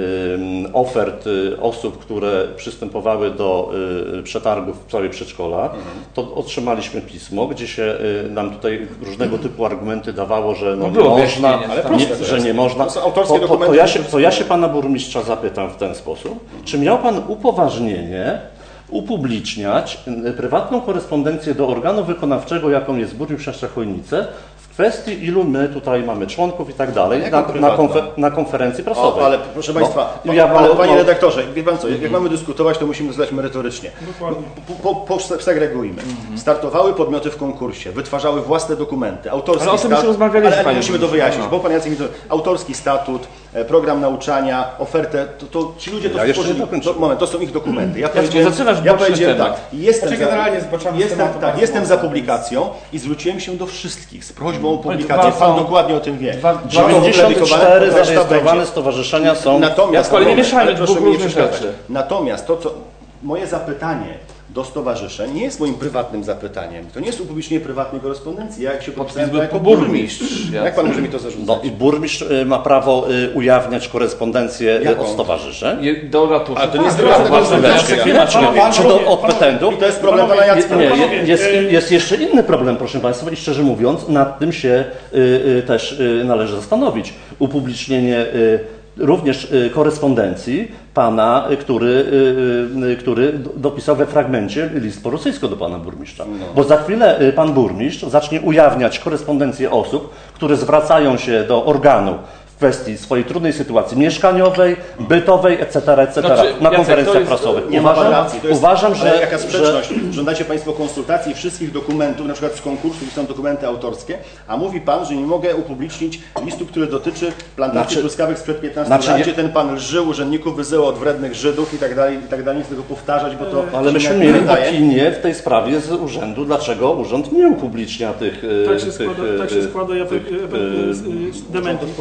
ofert y, osób, które przystępowały do y, przetargów w sprawie przedszkola, mhm. to otrzymaliśmy pismo, gdzie się y, nam tutaj różnego typu argumenty dawało, że no, no nie można, ale nie, że nie można. To są autorskie to, to, dokumenty. to, ja się, to ja się pana burmistrza zapytam w ten sposób, czy miał pan upoważnienie upubliczniać prywatną korespondencję do organu wykonawczego, jaką jest burmistrz miasta Chojnice, w kwestii ilu my tutaj mamy członków i tak dalej, na, na, konfer, na konferencji prasowej. O, ale proszę Państwa, no, ja, ale no, Panie no, redaktorze, wie Pan co, jak mm -hmm. mamy dyskutować, to musimy zdać merytorycznie. Dokładnie. Po, po, po, segregujmy. Mm -hmm. Startowały podmioty w konkursie, wytwarzały własne dokumenty, autorski ale o tym już rozmawialiśmy, ale Panie musimy to wyjaśnić, no. bo Pan Jacek mi to, autorski statut, program nauczania, ofertę, to, to ci ludzie to ja stworzyli, to, moment, to są ich dokumenty. Ja ja powiedziałem, ja powiedziałem tak, jestem, znaczy, generalnie zboczamy jestem, tematu, tak, jestem za publikacją i zwróciłem się do wszystkich z prośbą o publikację. Pan dokładnie o tym wie. dziewięćdziesiąt cztery zarejestrowane stowarzyszenia są... Natomiast, ale nie mieszajmy proszę dwóch mi nie różnych przeszkadzać. rzeczy. Natomiast to, co moje zapytanie do stowarzyszeń nie jest moim prywatnym zapytaniem. To nie jest upublicznienie prywatnej korespondencji. Ja jak się podpisałem jako burmistrz. Jak Pan może mi to zarzucać? No i burmistrz ma prawo ujawniać korespondencję Jaką? od stowarzyszeń. Do ratusza. A to nie jest prywatna korespondencja. Czy do, od petentów. I to jest problem Pana Jacka. Nie, jest, jest jeszcze inny problem, proszę Państwa, i szczerze mówiąc, nad tym się y, y, też y, należy zastanowić. Upublicznienie y, również y, korespondencji pana, który, y, y, który dopisał we fragmencie list po rosyjsku do pana burmistrza. No. Bo za chwilę y, pan burmistrz zacznie ujawniać korespondencję osób, które zwracają się do organu w kwestii swojej trudnej sytuacji mieszkaniowej, bytowej, et cetera, et cetera, znaczy, na konferencjach jest, prasowych. Nie uważam, racji. To jest, uważam, że... jaka sprzeczność. Że... Żądacie Państwo konsultacji wszystkich dokumentów, na przykład z konkursu, gdzie są dokumenty autorskie, a mówi Pan, że nie mogę upublicznić listu, który dotyczy plantacji znaczy, truskawek sprzed piętnastu znaczy, lat, gdzie ten Pan lży, urzędników wyzywał od wrednych Żydów i tak dalej, i tak dalej. Nie chcę tego powtarzać, bo to... Ale myśmy mieli opinię w tej sprawie z urzędu, dlaczego urząd nie upublicznia tych... Tak się składa, tak się składa ja dementi. Tak, tak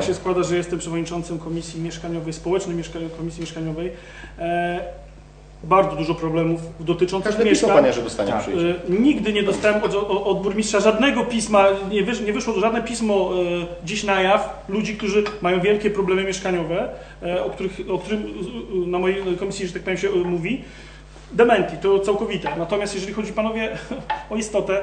się składa, że jestem przewodniczącym Komisji Mieszkaniowej, Społecznej Mieszka Komisji Mieszkaniowej. E, bardzo dużo problemów dotyczących Każde mieszkań. pismo, panie, że dostanie Tak. przyjdzie. E, nigdy nie dostałem od, od, od burmistrza żadnego pisma, nie, wysz, nie wyszło żadne pismo e, dziś na jaw ludzi, którzy mają wielkie problemy mieszkaniowe, e, o, których, o którym e, na mojej komisji, że tak powiem, się e, mówi. Dementi, to całkowite. Natomiast jeżeli chodzi, panowie, o istotę,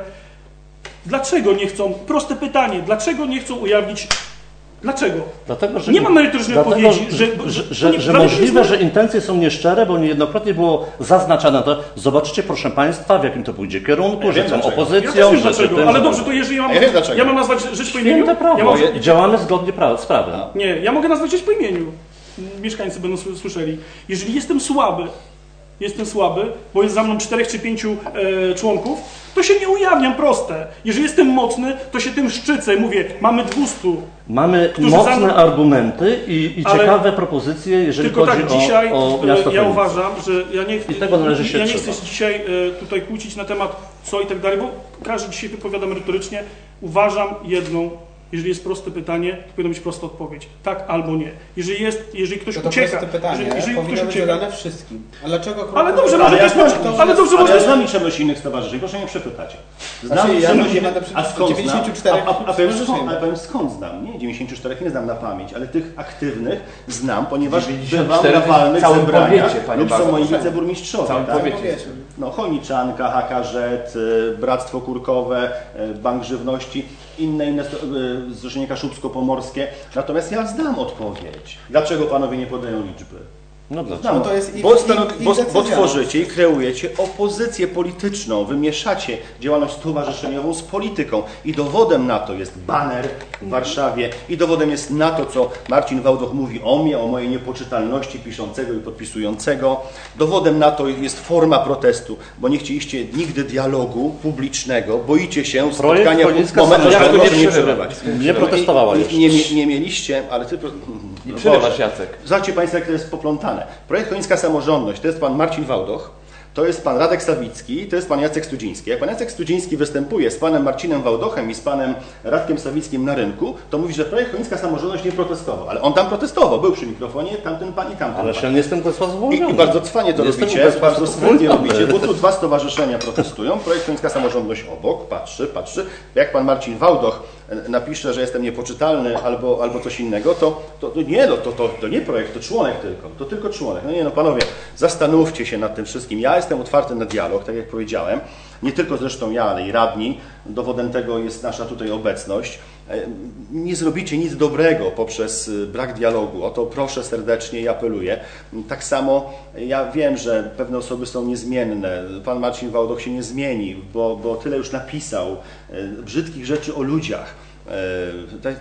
dlaczego nie chcą, proste pytanie, dlaczego nie chcą ujawnić, dlaczego? Dlatego, że Nie ma merytorycznej dlatego, odpowiedzi, że, że, że, że, nie- że dla mnie możliwe, jest- że intencje są nieszczere, bo niejednokrotnie było zaznaczane to. Zobaczcie, proszę Państwa, w jakim to pójdzie kierunku, Ja że wiem są dlaczego. Ja opozycją, też wiem że czy dlaczego, tym, ale że dobrze, tam. to jeżeli ja mam, Ja wiem dlaczego. ja mam nazwać rzecz po imieniu? Święte prawo, Ja może, działamy zgodnie pra- z prawem. nie, ja mogę nazwać rzecz po imieniu. Mieszkańcy będą sły- słyszeli. Jeżeli jestem słaby, jestem słaby, bo jest za mną czterech czy pięciu e, członków, to się nie ujawniam, proste. Jeżeli jestem mocny, to się tym szczycę i mówię, mamy dwustu. Mamy Którzy mocne za mną- argumenty i, i Ale- ciekawe propozycje, jeżeli Tylko chodzi tak dzisiaj o, o e, miasto ja Chojnice. uważam, że ja nie, I tego należy się ja nie trzymać. chcę dzisiaj e, tutaj kłócić na temat co i tak dalej, bo każdy dzisiaj wypowiada merytorycznie. Uważam jedną, jeżeli jest proste pytanie, to powinna być prosta odpowiedź. Tak albo nie. Jeżeli jest, jeżeli ktoś To to ucieka, proste pytanie, jeżeli, jeżeli powinno ktoś być ucieka, zadane wszystkim. A dlaczego Ale dobrze, Ale może ja też znam, być- ale dobrze, ale może ja też- znam liczebność innych stowarzyszeń, proszę mnie przepytać. Znam Znaczy, ja liczebność nie innych, będę a skąd znam? dziewięćdziesiąt cztery A, a, a, powiem, stowarzyszeń. skąd, ale powiem skąd znam? Nie, dziewięćdziesiąt cztery nie znam na pamięć, ale tych aktywnych znam, ponieważ dziewięćdziesiąt bywam cztery na walnych w całym zebraniach powiecie, panie lub są Bartku. moi W wiceburmistrzowie. całym tak? powiecie. Wiecie. No, Chojniczanka, H K Z, y, Bractwo Kurkowe, y, Bank Żywności, inne, inne sto- y, Zrzeszenie Kaszubsko-Pomorskie. Natomiast ja znam odpowiedź. Dlaczego panowie nie podają liczby? No dlaczego? Znam, to jest ich- bo, stanow, ich- ich bo, bo decyzja. tworzycie i kreujecie opozycję polityczną, wymieszacie działalność stowarzyszeniową z polityką i dowodem na to jest baner w Warszawie i dowodem jest na to, co Marcin Wałdoch mówi o mnie, o mojej niepoczytalności piszącego i podpisującego. Dowodem na to jest forma protestu, bo nie chcieliście nigdy dialogu publicznego, boicie się spotkania Chojnicka moment, Samorządowa proszę nie nie przerywać. przerywać. Nie protestowała nie, jeszcze. nie, nie, nie mieliście, ale ty... Nie no przerywasz, Boże. Jacek. Zobaczcie Państwo, jak to jest poplątane. Projekt Chojnicka Samorządność to jest pan Marcin Wałdoch, to jest pan Radek Sawicki, to jest pan Jacek Studziński. Jak pan Jacek Studziński występuje z panem Marcinem Wałdochem i z panem Radkiem Sawickim na rynku, to mówi, że projekt Chojnicka Samorządność nie protestował. Ale on tam protestował, był przy mikrofonie, tamten pan i tamten Ale pan. się nie jestem I, ubezwłasnowolniony. I bardzo cwanie to Jestem robicie, bardzo ubezwłasnowolniony. sprytnie robicie, bo tu dwa stowarzyszenia protestują, projekt Chojnicka Samorządność obok, patrzy, patrzy. Jak pan Marcin Wałdoch e, napisze, że jestem niepoczytalny albo, albo coś innego, to, to, to nie, no, to, to, to nie projekt, to członek tylko, to tylko członek. No nie, no panowie, zastanówcie się nad tym wszystkim. Ja jestem otwarty na dialog, tak jak powiedziałem. Nie tylko zresztą ja, ale i radni. Dowodem tego jest nasza tutaj obecność. E, Nie zrobicie nic dobrego poprzez y, brak dialogu. O to proszę serdecznie i apeluję. Tak samo ja wiem, że pewne osoby są niezmienne. Pan Marcin Wałdoch się nie zmieni, bo, bo tyle już napisał e, brzydkich rzeczy o ludziach. E, tak,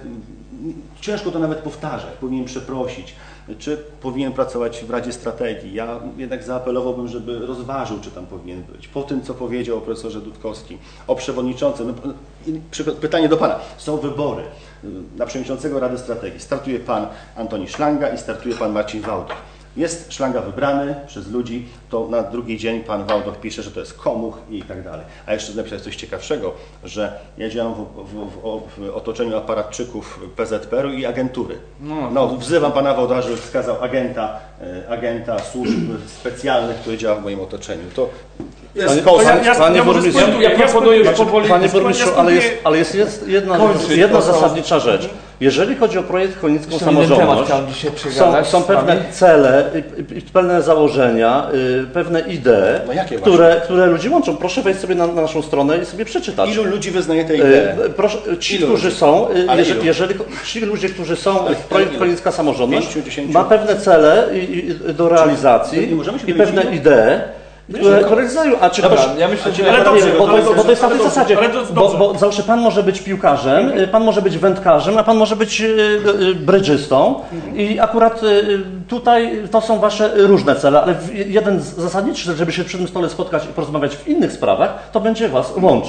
ciężko to nawet powtarzać, powinien przeprosić. Czy powinien pracować w Radzie Strategii? Ja jednak zaapelowałbym, żeby rozważył, czy tam powinien być. Po tym, co powiedział o profesorze Dudkowskim, o przewodniczącym. No, pytanie do Pana. Są wybory na przewodniczącego Rady Strategii. Startuje Pan Antoni Szlanga i startuje Pan Marcin Wałdoch. Jest Szlanga wybrany przez ludzi, to na drugi dzień pan Wałdoch pisze, że to jest komuch i tak dalej. A jeszcze napisać coś ciekawszego, że ja działam w, w, w, w otoczeniu aparatczyków P Z P R u i agentury. No. No, wzywam pana Wałdocha, żeby wskazał agenta, e, agenta służb specjalnych, który działa w moim otoczeniu. To jest To ja- ja- Panie ja może burmistrzu, spuentuję, ja ja proponuję już spuentuję. powoli- Panie Ja burmistrzu, spuentuję. ale jest, ale jest, jest jedna, Kończyć, jedna to są- zasadnicza rzecz. Jeżeli chodzi o projekt Chojnicką Zresztą jeden temat Samorządność, chciałem dzisiaj są, przegadać są z wami. pewne cele, y, y, pewne założenia, y, pewne idee, No jakie które, które ludzi łączą. Proszę wejść sobie na, na naszą stronę i sobie przeczytać. ilu ludzi wyznaje te idee? Y, Proszę, ci, Ilu którzy ludzi? są, y, Ale jeżeli, ilu? jeżeli ci ludzie, którzy są Ale- w projekt ale ilu? Chojnicka Samorządność, Pięciu, dziesięciu? ma pewne cele i, i, do realizacji nie możemy się i dowiedzieć, pewne ilu? idee, które realizują. A czy Dobra, ktoś, ja myślę, że... Ale ale dobrze, dobrze, bo, ale to, bo to jest na tej dobrze, zasadzie, ale to bo, dobrze. bo załóżmy, pan może być piłkarzem, pan może być wędkarzem, a pan może być y, y, brydżystą i akurat y, tutaj to są wasze różne cele, ale w- jeden z zasadniczych, żeby się przy tym stole spotkać i porozmawiać w innych sprawach, to będzie was łączyć.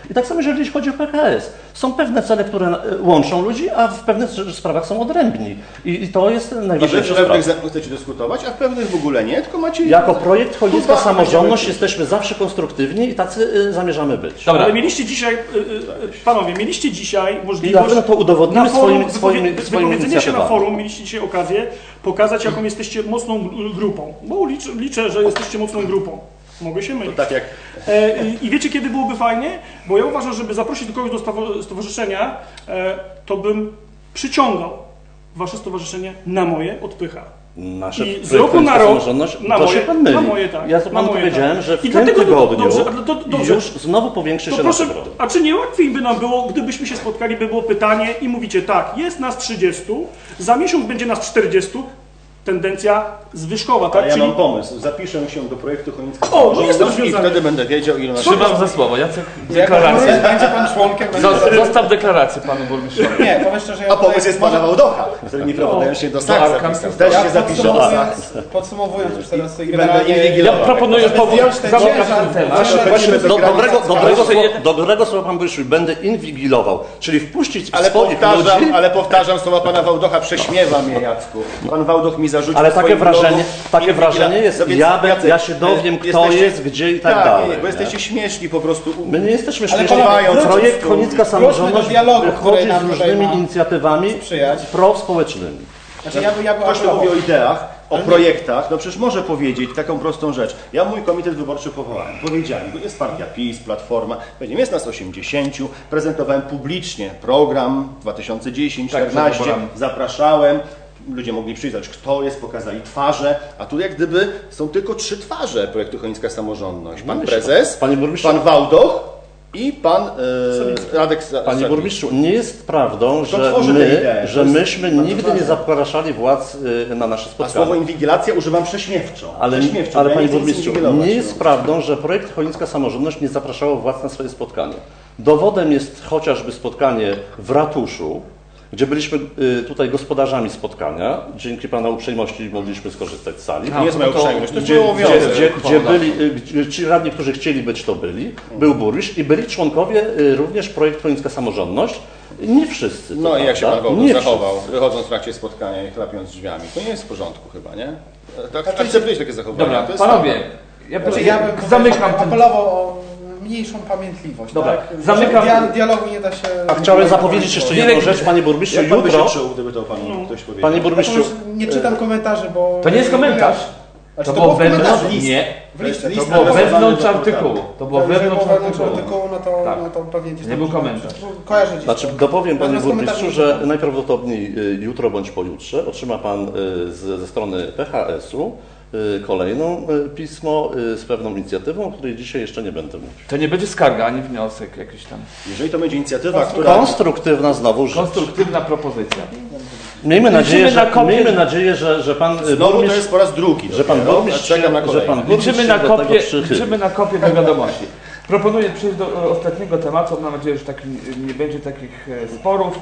I tak samo jeżeli chodzi o P K S. Są pewne cele, które łączą ludzi, a w pewnych sprawach są odrębni. I, i to jest I wy najważniejsze. w pewnych chcecie dyskutować, a w pewnych w ogóle nie, tylko macie... Jako projekt Chojnicka Chłopaki Samorządność będziemy- jesteśmy zawsze konstruktywni i tacy y, zamierzamy być. Dobra. Ale mieliście dzisiaj, y, y, panowie, mieliście dzisiaj I możliwość... dlatego to udowodnimy na forum, swoimi, swoimi, wypowie- swoimi wypowiedzenia się na inicjatywami. forum, mieliście dzisiaj okazję pokazać, jaką jesteście mocną gr- grupą. Bo liczę, liczę, że jesteście mocną grupą. Mogę się To mylić. tak jak... E, i- I wiecie, kiedy byłoby fajnie? Bo ja uważam, żeby zaprosić do kogoś do stawo- stowarzyszenia, e, to bym przyciągał wasze stowarzyszenie na moje odpycha. Nasze I z projekt roku na Chojnicka rok, Samorządność, na to moje- się pan myli. na moje tak, Ja to na panu moje powiedziałem, tak. że w I tym dlatego- tygodniu dobrze, ale to- dobrze. już znowu powiększy To się proszę, nasze grono. a czy nie łatwiej by nam było, gdybyśmy się spotkali, by było pytanie i mówicie tak, jest nas trzydziestu, za miesiąc będzie nas czterdziestu, tendencja zwyżkowa, tak? Ale ja Czyli mam pomysł. Zapiszę się do projektu Chojnicka O, no jest i rozwiązanie. wtedy będę wiedział, ile nas... Trzymam za słowo. Jacek, Jak deklarację. będzie pan członkiem... Zo- Zostaw deklarację panu burmistrzowi. Nie, powiem szczerze, ja A pomysł tutaj jest pana może- Wałdocha, który mi proponuje do Saks Arkan zapisał. System. Też się Ja zapiszę do Saks. podsumowując, podsumowując już teraz I generalnie... będę inwigilował. Ja proponuję Tak, powód zdjąć ten zamykać ciężar. ten temat. Właśnie- Właśnie Wchodzimy do, do dobrego, granic dobrego, Jeszcze słowa, jeden- dobrego słowa pan wyszły, będę inwigilował, czyli wpuścić Ale swoich powtarzam, ludzi, ale powtarzam słowa pana Wałdocha, prześmiewa mnie Jacku. Pan Wałdoch mi zarzucił ale takie swoim wrażenie, blogu takie inwigila- wrażenie jest, No więc, ja, be- Jacek, ja się dowiem, kto jesteście- jest, gdzie i tak, Tak, dalej. nie, bo nie? jesteście śmieszni po prostu. My nie jesteśmy Ale śmieszni. panowie, wróćmy- Projekt Chojnicka wróćmy Samorządność do dialogu, który wychodzi nam z tutaj różnymi ma inicjatywami sprzyjać. prospołecznymi. Znaczy ja, by- ja bym Ktoś tu apelował. mówi o ideach, o Ale nie- projektach, no przecież może powiedzieć taką prostą rzecz. Ja mój komitet wyborczy powołałem, powiedziałem, jest partia PiS, Platforma, powiedziałem, jest nas osiemdziesięciu, prezentowałem publicznie program dwa tysiące dziesięć Tak, przed czternaście, wyborami. zapraszałem, ludzie mogli przyjrzeć, kto jest, pokazali twarze, a tu jak gdyby są tylko trzy twarze projektu Chojnicka Samorządność. Pan No i prezes, Panie burmistrzu, pan Wałdoch i pan e, Radek Sa- Panie Sawicki. burmistrzu, nie jest prawdą, że, tworzy te my, idee? że To jest myśmy bardzo nigdy ważne. nie zapraszali władz y, na nasze A słowo spotkania. inwigilacja używam prześmiewczo. Ale, prześmiewczo, ale bo ja panie nie chcę nic burmistrzu, inwigilować, nie jest no. prawdą, że projekt Chojnicka Samorządność nie zapraszało władz na swoje spotkanie. Dowodem jest chociażby spotkanie w ratuszu, gdzie byliśmy y, tutaj gospodarzami spotkania. Dzięki pana uprzejmości mogliśmy skorzystać z sali. To nie jest moja to- uprzejmość, to jest Gdzie, mój gdzie, obowiązek. gdzie, gdzie byli, y, gdzie, ci radni, którzy chcieli być, to byli. Był burmistrz i byli członkowie y, również projektu Chojnicka Samorządność. Nie wszyscy. to No i jak się prawda? pan Wałdoch Nie zachował, wychodząc w trakcie spotkania i chlapiąc drzwiami? To nie jest w porządku chyba, nie? Tak, akceptujesz takie zachowania. Dobra, to jest panowie, ja, Znaczy, ja bym zamykam ten... apelował o mniejszą pamiętliwość. Dobra, tak? zamykam- Dia- Dialogu nie da się... A chciałem zapowiedzieć jeszcze jedną Nie, rzecz, panie burmistrzu. Jak pan by się Jutro, czuł, gdyby to panu ktoś powiedział? panie burmistrzu, Nie czytam komentarzy, bo... To nie jest komentarz. Znaczy, To było w komentarzu. wewnątrz... Nie. W liście. To To list było adresowany wewnątrz do artykułu. portalu. To było Jeżeli wewnątrz było wewnątrz artykułu. artykułu, no to, Tak. no to pewnie gdzieś Nie tam... był komentarz. Kojarzę gdzieś Znaczy to. dopowiem panie Natomiast burmistrzu, komentarzy nie że czytam. najprawdopodobniej y, jutro bądź pojutrze otrzyma pan y, z, ze strony P H S-u y, kolejną y, pismo y, z pewną inicjatywą, o której dzisiaj jeszcze nie będę mówił. To nie będzie skarga, ani wniosek jakiś tam. Jeżeli to będzie inicjatywa, która... Konstruktywna znowu rzecz. Konstruktywna propozycja. Miejmy nadzieję, Liczymy że, na kopię- miejmy nadzieję, że, że pan y, Znowu to burmistrz, jest po raz drugi. że pan dopiero. burmistrz, Czekam na że kolejny. pan burmistrz Liczymy się na do tego kopię, przychyli. liczymy na kopię do wiadomości. Proponuję przejść do e, ostatniego tematu. Mam nadzieję, że tak nie- nie będzie takich e, sporów.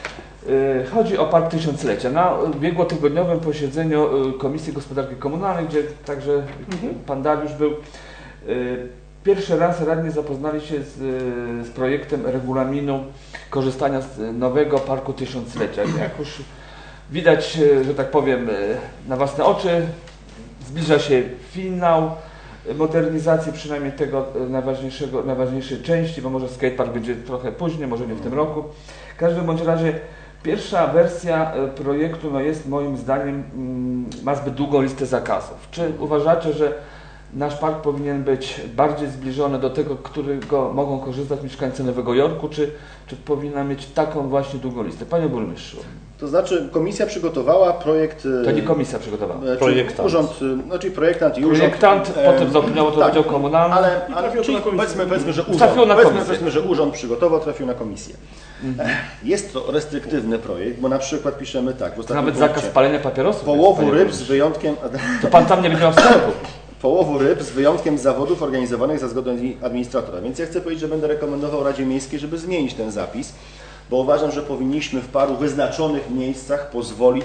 E, Chodzi o Park Tysiąclecia. Na ubiegłotygodniowym posiedzeniu e, Komisji Gospodarki Komunalnej, gdzie także pan Dariusz był, e, pierwszy raz radni zapoznali się z, e, z projektem regulaminu korzystania z nowego Parku Tysiąclecia. Jak już widać, e, że tak powiem, e, na własne oczy, zbliża się finał modernizacji, przynajmniej tego e, najważniejszego, najważniejszej części, bo może skatepark będzie trochę później, może nie w tym roku. W każdym bądź razie pierwsza wersja e, projektu no jest moim zdaniem, mm, ma zbyt długą listę zakazów. Czy uważacie, że nasz park powinien być bardziej zbliżony do tego, którego mogą korzystać mieszkańcy Nowego Jorku, czy, czy powinna mieć taką właśnie długą listę? Panie burmistrzu, To znaczy komisja przygotowała projekt... to nie komisja przygotowała. e, czy Projektant. Urząd, e, znaczy projektant i urząd... Projektant, e, potem zaopiniował to tak, Wydział Komunalny. Ale, I ale trafiło to czyli na komisję. powiedzmy, powiedzmy, że urząd, Trafiło na powiedzmy, komisję. powiedzmy, że urząd przygotował, trafił na komisję. Jest to restriktywny projekt, bo na przykład piszemy tak, w ostatnim Nawet punkcie, zakaz palenia papierosów. jest, połowu panie ryb z burmistrzu. wyjątkiem... To pan tam nie będzie miał wstępu. połowu ryb z wyjątkiem zawodów organizowanych za zgodą administratora. Więc ja chcę powiedzieć, że będę rekomendował Radzie Miejskiej, żeby zmienić ten zapis, bo uważam, że powinniśmy w paru wyznaczonych miejscach pozwolić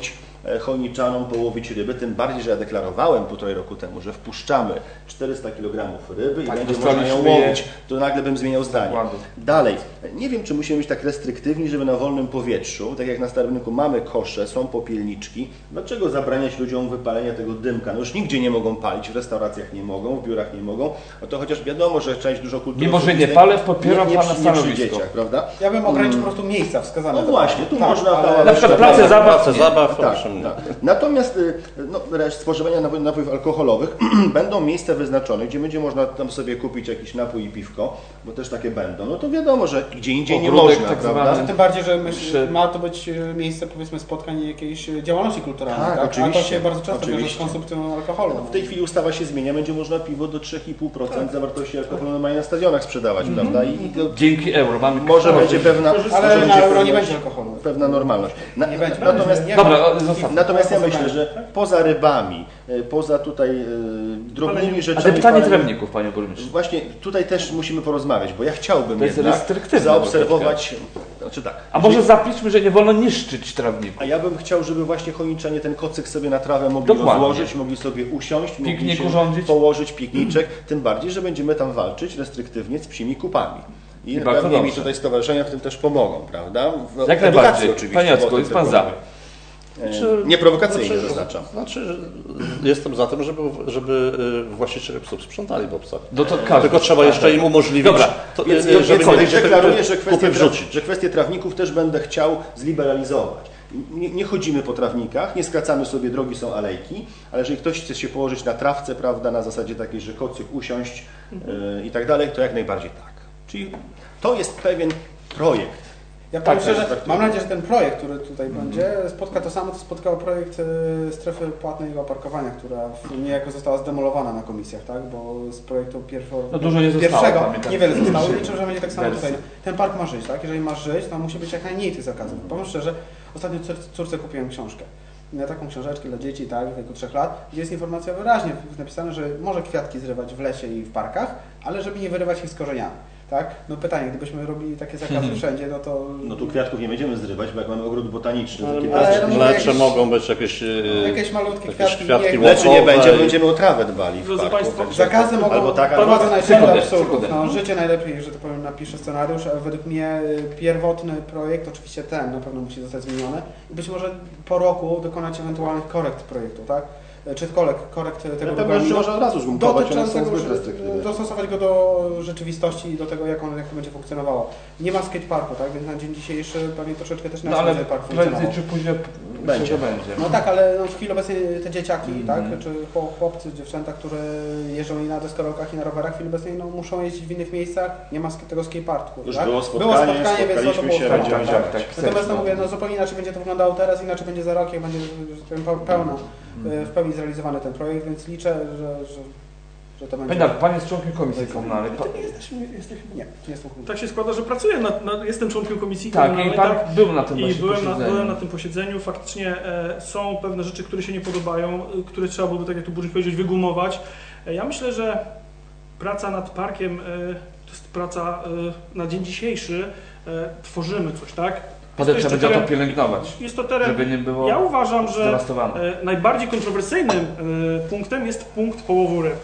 chojniczanom połowić ryby, tym bardziej, że ja deklarowałem półtorej roku temu, że wpuszczamy czterysta kilogramów ryby i Tak, będzie można ją dostaliśmy je- łowić, to nagle bym zmieniał zdanie. Dokładnie. Dalej, nie wiem, czy musimy być tak restriktywni, żeby na wolnym powietrzu, tak jak na Starym Rynku mamy kosze, są popielniczki, dlaczego zabraniać ludziom wypalenia tego dymka? No już nigdzie nie mogą palić, w restauracjach nie mogą, w biurach nie mogą, no to chociaż wiadomo, że część dużo kultury Mimo, że nie osobistej palę, popieram nie, nie, pana przy- nie przy stanowisko. dzieciach, prawda? Ja bym ograniczył po prostu miejsca wskazane. No do właśnie, tego. tu Tak, można ale- to- Na przykład place Tak, zabaw. Place nie. zabaw, Tak, owszem, tak. Natomiast y, no, resztę spożywania napojów, napojów alkoholowych będą miejsca wyznaczone, gdzie będzie można tam sobie kupić jakiś napój i piwko, bo też takie będą. No to wiadomo, że gdzie indziej nie Ogródek można, tak prawda? zwany. Tym bardziej, że myśl, Przy- ma to być e, miejsce, powiedzmy, spotkań jakiejś e, działalności kulturalnej, Tak, tak? A to oczywiście, się bardzo często wiąże z oczywiście. konsumpcją alkoholu. W tej chwili ustawa się zmienia, będzie można piwo do trzy i pół procent zawartości alkoholu normalnie na stadionach sprzedawać, prawda? I, i to Dzięki euro mamy może będzie pewna, może Ale na będzie euro nie pewna- będzie alkoholu. pewna normalność. Na, Nie będzie. natomiast Nie Dobra, ma- o, zostawmy. Natomiast ja Poza myślę, wami, że tak? poza rybami, y, poza tutaj y, drobnymi A rzeczami... te pytanie palenie- trawników, panie burmistrzu. Właśnie tutaj też musimy porozmawiać, bo ja chciałbym To jest jednak restrykcyjne zaobserwować... Znaczy tak, A może zapiszmy, że nie wolno niszczyć trawników. a ja bym chciał, żeby właśnie chojniczanie ten kocyk sobie na trawę mogli Dokładnie. rozłożyć, mogli sobie usiąść, mogli Piknik się urządzić. położyć, pikniczek, tym bardziej, że będziemy tam walczyć restriktywnie z psimi kupami. I, I bardzo pewnie mi dobrze. tutaj stowarzyszenia w tym też pomogą, prawda? W Jak edukacji najbardziej. oczywiście. Panie Jacku, bo o tym jest pan też za. mówię. E, Znaczy- Nieprowokacyjnie znaczy- zaznaczam. Znaczy, jestem za tym, żeby, żeby y, właściciele psów sprzątali po psach. No to każdy. Tylko trzeba jeszcze im umożliwić, Dobra, to, Więc, y, więc żeby ja mieli gdzie te deklaruję, że kupy kwestię, tra- wrzucić. że kwestię trawników też będę chciał zliberalizować. Nie, nie chodzimy po trawnikach, nie skracamy sobie drogi, są alejki, ale jeżeli ktoś chce się położyć na trawce, prawda, na zasadzie takiej, że kocyk usiąść yy, i tak dalej, to jak najbardziej tak. Czyli to jest pewien projekt. Ja powiem Tak, szczerze, tak, mam nadzieję, że ten projekt, który tutaj będzie, spotka to samo, co spotkało projekt e, strefy płatnej parkowania, która w- niejako została zdemolowana na komisjach, tak? Bo z projektu pierwszego, No dużo nie zostało, pierwszego pamiętam. niewiele zostało. Liczę, że będzie tak samo Wersji. tutaj. Ten park ma żyć, tak? Jeżeli ma żyć, to musi być jak najmniej tych zakazów. Powiem szczerze, ostatnio cór- córce kupiłem książkę. Na taką książeczkę dla dzieci, tak, w wieku trzech lat, gdzie jest informacja wyraźnie napisana, że może kwiatki zrywać w lesie i w parkach, ale żeby nie wyrywać ich z korzeniami. Tak? No pytanie, gdybyśmy robili takie zakazy wszędzie, no to... No tu kwiatków nie będziemy zrywać, bo jak mamy ogród botaniczny, Ale, takie ale prace- no mówię, mlecze jakieś- mogą być jakieś, y, Jakieś malutkie jakieś kwiatki, kwiatki nie- Leczy nie łokowe będzie, i- będziemy o trawę dbali w Drodzy parku. państwo, także- Zakazy mogą albo tak, prowadzą albo... najszybciej do Sekundę, absurdów. sekundę. No, życie najlepiej, że to powiem, napisze scenariusz, a według mnie y, pierwotny projekt, oczywiście ten na pewno musi zostać zmieniony i być może po roku dokonać ewentualnych korekt projektu, tak? Czy korekt, korekt tego pewno regulaminu, rzeczy można od razu zmontować, one są dotyczącego, zbyt że- restrykcyjne. dostosować go do rzeczywistości i do tego, jak, on, jak to będzie funkcjonowało. Nie ma skateparku, tak? Więc na dzień dzisiejszy pewnie troszeczkę też No inaczej ale będzie park prędzej funkcjonował. czy później Będzie. będzie. będzie. No tak, ale no w chwili obecnej te dzieciaki, Mhm. tak, czy chłop- chłopcy, dziewczęta, które jeżdżą i na deskorolkach i na rowerach, w chwili obecnej no, muszą jeździć w innych miejscach, nie ma sk- tego skateparku. Już tak? było spotkanie, było spotkanie, więc no to spotkaliśmy było się, fajnie, będziemy tak, działać. tak. Natomiast no mówię, no zupełnie inaczej będzie to wyglądało teraz, inaczej będzie za rok, jak będzie że tak powiem, pełno, Mhm. w pełni zrealizowany ten projekt, więc liczę, że, że, że to będzie... Panie Darku, pan jest członkiem komisji komunalnej. Pa- Ty nie jesteśmy, jesteśmy, nie, nie jestem komunalny. Tak się składa, że pracuję, nad, nad, jestem członkiem komisji Tak, i komunalnej, pan tak? był na tym I właśnie byłem na, posiedzeniu. byłem na tym posiedzeniu. Faktycznie e, są pewne rzeczy, które się nie podobają, e, które trzeba byłoby, tak jak tu burmistrz powiedzieć, wygumować. E, ja myślę, że praca nad parkiem e, to jest praca e, na dzień dzisiejszy. E, tworzymy coś, tak? Potem Jest trzeba to będzie jeszcze to pielęgnować, teren, jest to teren. żeby nie było Ja uważam, że zdewastowane. e, najbardziej kontrowersyjnym e, punktem jest punkt połowu ryb.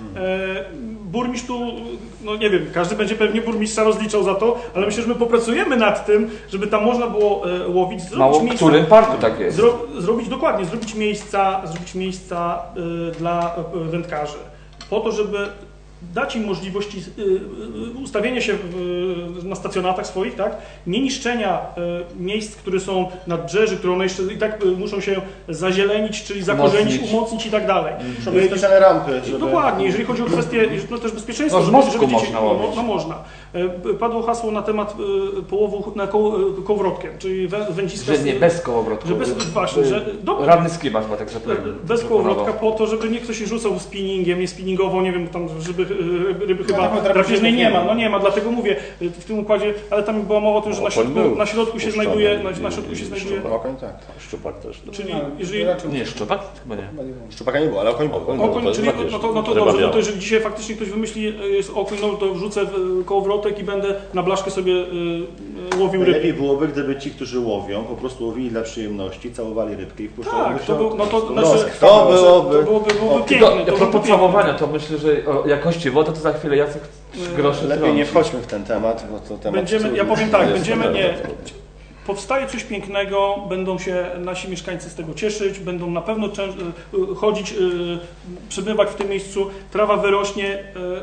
E, burmistrz tu, no nie wiem, każdy będzie pewnie burmistrza rozliczał za to, ale myślę, że my popracujemy nad tym, żeby tam można było e, łowić, zrobić Mało w miejsca, którym parku tak jest. zro, zrobić dokładnie, zrobić miejsca, zrobić miejsca e, dla e, wędkarzy, po to, żeby dać im możliwości y, y, ustawienia się w, na stacjonatach swoich, tak? Nie niszczenia y, miejsc, które są nadbrzeży, które one jeszcze i tak y, muszą się zazielenić, czyli zakorzenić, Umocnić. umocnić i tak dalej. Muszą być specjalne rampy, żeby... Dokładnie, jeżeli chodzi o kwestię no też bezpieczeństwa, No, z żeby, mostku żeby dzieci, można no, łowić. no można. E, Padło hasło na temat y, połowu na koł, y, kołowrotkiem, czyli wę, wędziska... Że nie, bez kołowrotku. Że bez, właśnie, że do, Radny skibasz ma tak zapewne. bez kołowrotka po to, żeby nie ktoś się rzucał spinningiem, nie spinningował, nie wiem, tam żeby ryby, ryby chyba taką drapieżnej nie nie ma, ma. no nie ma, dlatego mówię w tym układzie, ale tam była mowa o tym, że na Okoń środku, był na środku się puszczany znajduje, na, i- na środku się i znajduje, szczupak. Okoń tak. Szczupak też. No. czyli No, jeżeli... raczej- Nie, szczupak? Chyba nie. Chyba nie było. Szczupaka nie było, ale okoń był. Okoń. Okoń, to jest czyli jakieś no to, no to ryba dobrze, no biała. to jeżeli dzisiaj faktycznie ktoś wymyśli, y, jest okoń, no to wrzucę w kołowrotek i będę na blaszkę sobie y, łowił ryby. Lepiej byłoby, gdyby ci, którzy łowią, po prostu łowili dla przyjemności, całowali rybkę i wpuszczali Tak, do to, środka. był, no to, No, znaczy, to byłoby... to byłoby, byłoby O, piękne. to, To a propos byłoby piękne. całowania, to myślę, że o jakości wody to za chwilę Jacek groszy Lepiej trąci. nie wchodźmy w ten temat, bo to temat... Będziemy, trudny. ja powiem tak, jest będziemy, to nie, prawda. powstaje coś pięknego, będą się nasi mieszkańcy z tego cieszyć, będą na pewno czę- y, chodzić, y, przebywać w tym miejscu, trawa wyrośnie, y,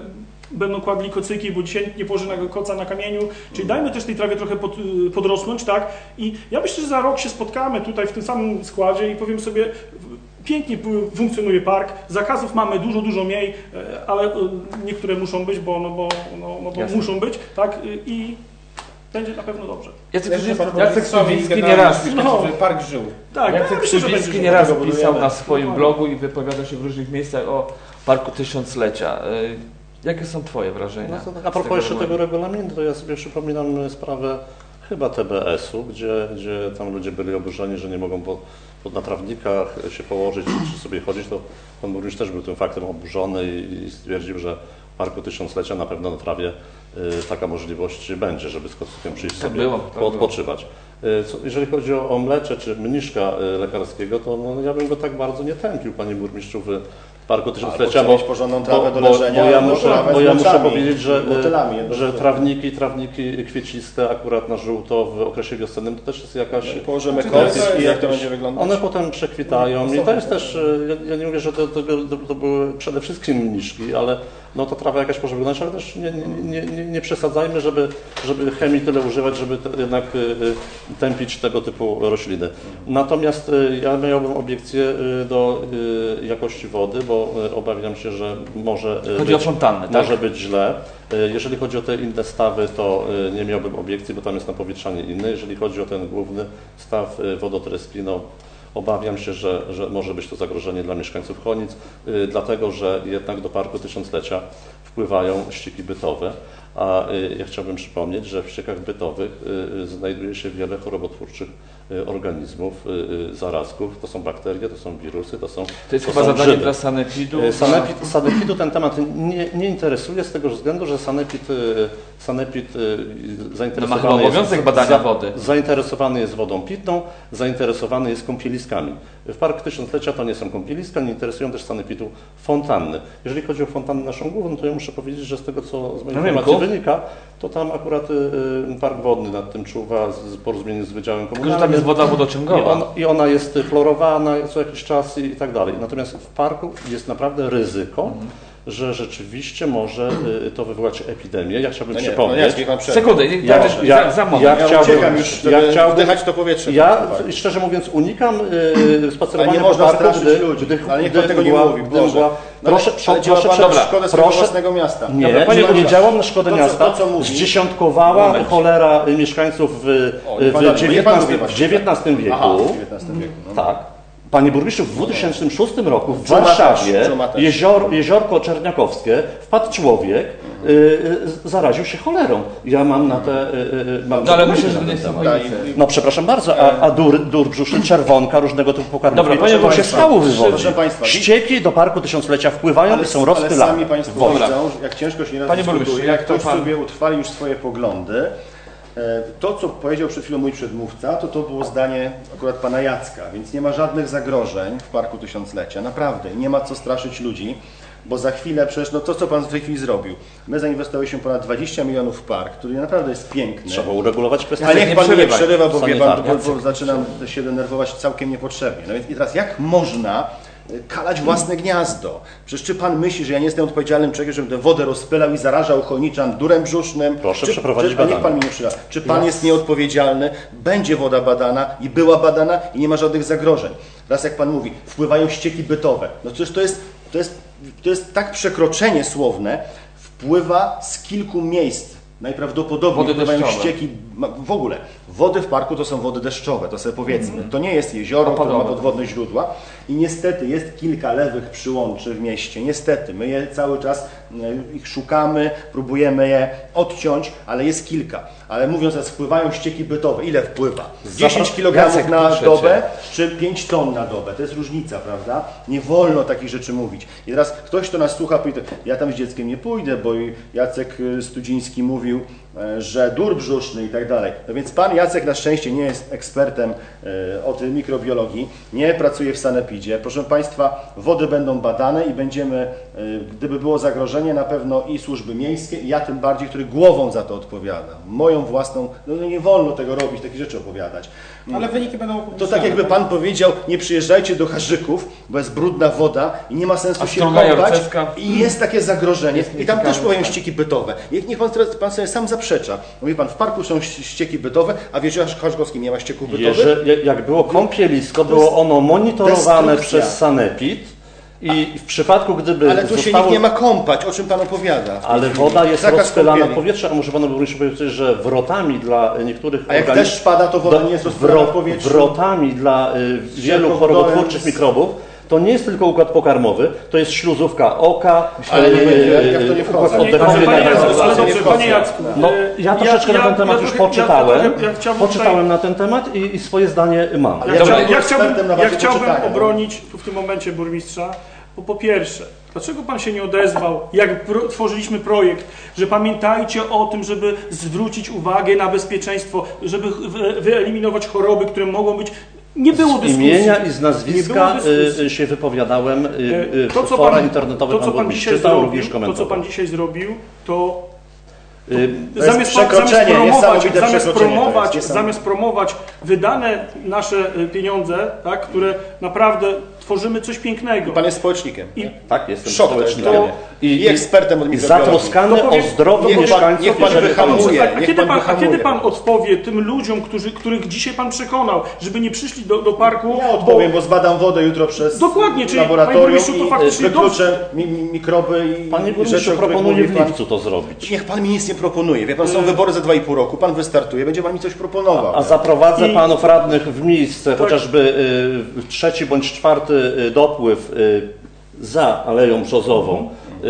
będą kładli kocyki, bo dzisiaj nie położy na koca na kamieniu, czyli dajmy też tej trawie trochę pod, y, podrosnąć, tak? I ja myślę, że za rok się spotkamy tutaj w tym samym składzie i powiem sobie, pięknie funkcjonuje park, zakazów mamy dużo, dużo mniej, y, ale y, niektóre muszą być, bo, no, bo, no, no, bo Jasne. muszą być, tak? Y, I będzie na pewno dobrze. Jacek, Myślę, że pan Jacek Sławik Słowicki generalnie nieraz, myśli, No. żeby park żył. Tak, ja Jacek myślę, że Słowicki będzie nieraz Dlatego pisał na budujemy. swoim Dokładnie. blogu i wypowiadał się w różnych miejscach o Parku Tysiąclecia. Y, Jakie są Twoje wrażenia? No to, z a propos jeszcze momentu? tego regulaminu, to ja sobie przypominam sprawę chyba T B S-u, gdzie, gdzie tam ludzie byli oburzeni, że nie mogą po, po, na trawnikach się położyć czy sobie chodzić, to pan burmistrz też był tym faktem oburzony i, i stwierdził, że w Parku Tysiąclecia na pewno na trawie y, taka możliwość będzie, żeby z kocykiem przyjść Tak sobie było, tak poodpoczywać. Y, co, jeżeli chodzi o, o mlecze czy mniszka y, lekarskiego, to no, ja bym go tak bardzo nie tępił, panie burmistrzu, w Parku Tysiąclecia, Albo bo, mieć porządną trawę do bo, leżenia, bo ja albo muszę, trawę bo z ja muszę mleczami, powiedzieć, że, motylami, y, jedno z że drugim. trawniki, trawniki kwieciste akurat na żółto w okresie wiosennym to też jest jakaś... Położymy Znaczy, to kocyk jest- i jak to będzie wyglądać? One potem przekwitają i to jest też, y, ja, ja nie mówię, że to, to, to, to były przede wszystkim mniszki, ale no to trawa jakaś może wyglądać, ale też nie, nie, nie, nie, nie przesadzajmy, żeby, żeby chemii tyle używać, żeby to jednak y, y, tępić tego typu rośliny. Natomiast y, ja miałbym obiekcję y, do y, jakości wody, bo y, obawiam się, że może y, Chodzi o być, fontannę, tak? może być źle. Y, Jeżeli chodzi o te inne stawy, to y, nie miałbym obiekcji, bo tam jest napowietrzanie inne. Jeżeli chodzi o ten główny staw y, wodotryski, no obawiam się, że, że może być to zagrożenie dla mieszkańców Chojnic, y, dlatego że jednak do Parku Tysiąclecia wpływają ścieki bytowe, a y, ja chciałbym przypomnieć, że w ściekach bytowych y, y, znajduje się wiele chorobotwórczych y, organizmów, y, y, zarazków. To są bakterie, to są wirusy, to są To jest to chyba są zadanie grzyby. dla sanepidu. Y, Sanepid, sanepidu ten temat nie, nie interesuje z tego względu, że sanepid, y, sanepid y, No zainteresowany ma chyba jest obowiązek badania wody. zainteresowany jest wodą pitną, zainteresowany jest kąpieliskami. W Parku Tysiąclecia to nie są kąpieliska, nie interesują też sanepidu fontanny. Jeżeli chodzi o fontannę naszą główną, to ja muszę powiedzieć, że z tego, co z mojej Na informacji rynku? wynika, to tam akurat y, y, Park Wodny nad tym czuwa z, z porozumieniem z Wydziałem Tylko, że Komunalnym. tam jest woda I, wodociągowa. on, I ona jest chlorowana co jakiś czas i, i tak dalej. Natomiast w parku jest naprawdę ryzyko, Mhm. że rzeczywiście może y, to wywołać epidemię. Ja chciałbym No nie, no przypomnieć. niech pan przerwie. Sekundę, niech Ja- ja, ja- za, za moment. ja Ja chciałbym- uciekam już, żeby ja chciałbym- wdychać to powietrze. Ja, Tak. szczerze mówiąc, unikam y, spacerowania Ale nie po można parku, straszyć gdy, ludzi. gdy, Ale niech gdy pan tego nie mgła- mówi, gdy Boże. mgła- No Proszę, ale, pro, ale działa proszę, pan na dobra, szkodę swojego proszę, własnego miasta. nie, Dobra, panie nie, nie burmistrzu, działam na szkodę to, co- miasta. to, co mówi- Zdziesiątkowała Moment. cholera mieszkańców w, O, niech w, pan- niech pan dziewiętnastym, mówi w właśnie. dziewiętnastym wieku. Aha, w dziewiętnastym wieku. No. Tak. Panie burmistrzu, w dwa tysiące szóstym roku w Dżuma Warszawie też, Dżuma też. jezior, jeziorko Czerniakowskie wpadł człowiek, y, y, zaraził się cholerą. Ja mam na te... Y, y, mam No ale dokumenty myślę, że na to nie ten są temat. Tak, Chojnice. i- No przepraszam bardzo, a, a dur, dur brzuszny, czerwonka, różnego typu pokarmów. Dobra, panie to się burmistrzu, stało wywodzi. proszę państwa, Ścieki do Parku Tysiąclecia wpływają Ale, i są ale rozpylane. sami Państwo Woda. widzą, jak ciężko się nieraz Panie dyskutuje, burmistrzu, jak jak to ktoś pan- sobie utrwali już swoje poglądy. E, To, co powiedział przed chwilą mój przedmówca, to to było zdanie akurat pana Jacka, więc nie ma żadnych zagrożeń w Parku Tysiąclecia, naprawdę, nie ma co straszyć ludzi, bo za chwilę przecież, no to co pan w tej chwili zrobił, my zainwestowaliśmy ponad dwadzieścia milionów w park, który naprawdę jest piękny. Trzeba uregulować kwestię. Ale niech nie pan nie przerywaj. przerywa, bo wie pan, Sanitarnie. bo, bo zaczynam się denerwować całkiem niepotrzebnie. No więc i teraz jak można y, kalać własne gniazdo? Przecież czy pan myśli, że ja nie jestem odpowiedzialnym człowiekiem, żebym tę wodę rozpylał i zarażał Chojniczan durem brzusznym? Proszę czy, przeprowadzić czy, a niech badania. pan mi nie przyda. Czy pan Ja- jest nieodpowiedzialny? Będzie woda badana i była badana i nie ma żadnych zagrożeń. Teraz jak pan mówi, wpływają ścieki bytowe. No przecież to jest, to jest, to jest tak przekroczenie słowne, wpływa z kilku miejsc. Najprawdopodobniej Wody wpływają deszczowe. ścieki, ma- w ogóle, wody w parku to są wody deszczowe, to sobie powiedzmy. To nie jest jezioro, które ma Opadowe. podwodne źródła i niestety jest kilka lewych przyłączy w mieście, niestety, my je cały czas e, ich szukamy, próbujemy je odciąć, ale jest kilka. Ale mówiąc, że wpływają ścieki bytowe, ile wpływa? dziesięć kilogramów Jacek, na proszę dobę, cię. czy pięć ton na dobę? To jest różnica, prawda? Nie wolno takich rzeczy mówić. I teraz ktoś, kto nas słucha, powie, ja tam z dzieckiem nie pójdę, bo Jacek y, Studziński mówił, że dur brzuszny i tak dalej. No więc pan Jacek na szczęście nie jest ekspertem od mikrobiologii, nie pracuje w sanepidzie. Proszę państwa, wody będą badane i będziemy, gdyby było zagrożenie, na pewno i służby miejskie, i ja tym bardziej, który głową za to odpowiada. Moją własną, no nie wolno tego robić, takich rzeczy opowiadać. Ale wyniki będą To opublikowane. tak jakby pan powiedział, nie przyjeżdżajcie do Harzyków, bo jest brudna woda i nie ma sensu A się Stroga kąpać Jarceska? i jest takie zagrożenie. Jest I tam też nieciekawe, powiem tak. ścieki bytowe. Niech, niech pan, teraz- pan sobie sam zaprzecza. Mówi pan, w parku są ści- ścieki bytowe, a w jeziorze Harzkowskim nie ma ścieków bytowych? Jeżeli, jak było kąpielisko, było ono monitorowane destrukcja. przez sanepid i w przypadku, gdyby Ale tu się zostało... nikt nie ma kąpać, o czym pan opowiada. w tej Ale chwili. woda jest Zakaz rozpylana w kąpieli. powietrze, a może panu burmistrzu powiedzieć, że wrotami dla niektórych A jak organizmów- deszcz pada, to woda nie jest rozpylana w powietrzu? Wrotami dla y, wielu Ścieków chorobotwórczych dołem. mikrobów to nie jest tylko układ pokarmowy, to jest śluzówka oka, Ale nie y, będzie, y, jak to nie wchodzę. układ Panie, oddechowy. panie, i tak Jacku, dalej. ale nie dobrze, wchodzę. panie Jacku. No, e, ja troszeczkę na ten temat ja już trochę- poczytałem, ja, ja chciałbym poczytałem tutaj, na ten temat i, i swoje zdanie mam. ja, Ja chciałbym, byłem ja ekspertem chciałbym, na ja bazie chciałbym poczytania, no. obronić tu w tym momencie burmistrza, bo po pierwsze, dlaczego pan się nie odezwał, jak pro, tworzyliśmy projekt, że pamiętajcie o tym, żeby zwrócić uwagę na bezpieczeństwo, żeby wy, wyeliminować choroby, które mogą być. Nie było Z dyskusji. imienia i z Nie nazwiska było dyskusji. y, się wypowiadałem, y, y, To, co fora pan, internetowe to, co pan pan burmistrz dzisiaj czytał, zrobił, również to, co komentował. pan dzisiaj zrobił, to Y, To jest zamiast, zamiast, przekroczenie, promować, niesamowite zamiast, przekroczenie to jest, promować, niesamowite. zamiast promować wydane nasze y, pieniądze, tak, które naprawdę tworzymy coś pięknego. Pan jest społecznikiem. I Tak, jestem Szok to jest społecznikiem. dla mnie. I ekspertem od i mikrobiologii. zatroskany To powiem- o zdrowie niech pan- mieszkańców. niech pan jeżeli wyhamuje. chodzi- A niech kiedy, pan pan, a wyhamuje. kiedy pan odpowie tym ludziom, którzy, których dzisiaj pan przekonał, żeby nie przyszli do, do parku? Ja odpowiem, bo zbadam wodę jutro przez Dokładnie, czyli, panie laboratorium burmistrzu, to i faktycznie wykluczę mi, mi, mikroby i Panie i burmistrzu, rzeczy, o których proponuję mówi w pan. lipcu to zrobić. Niech pan mi nic nie proponuje. Wie pan, są Y- wybory za dwa i pół roku, pan wystartuje, będzie pan mi coś proponował. A zaprowadzę I- panów radnych w miejsce, Tak. chociażby y, trzeci bądź czwarty y, dopływ y, za Aleją Brzozową, y,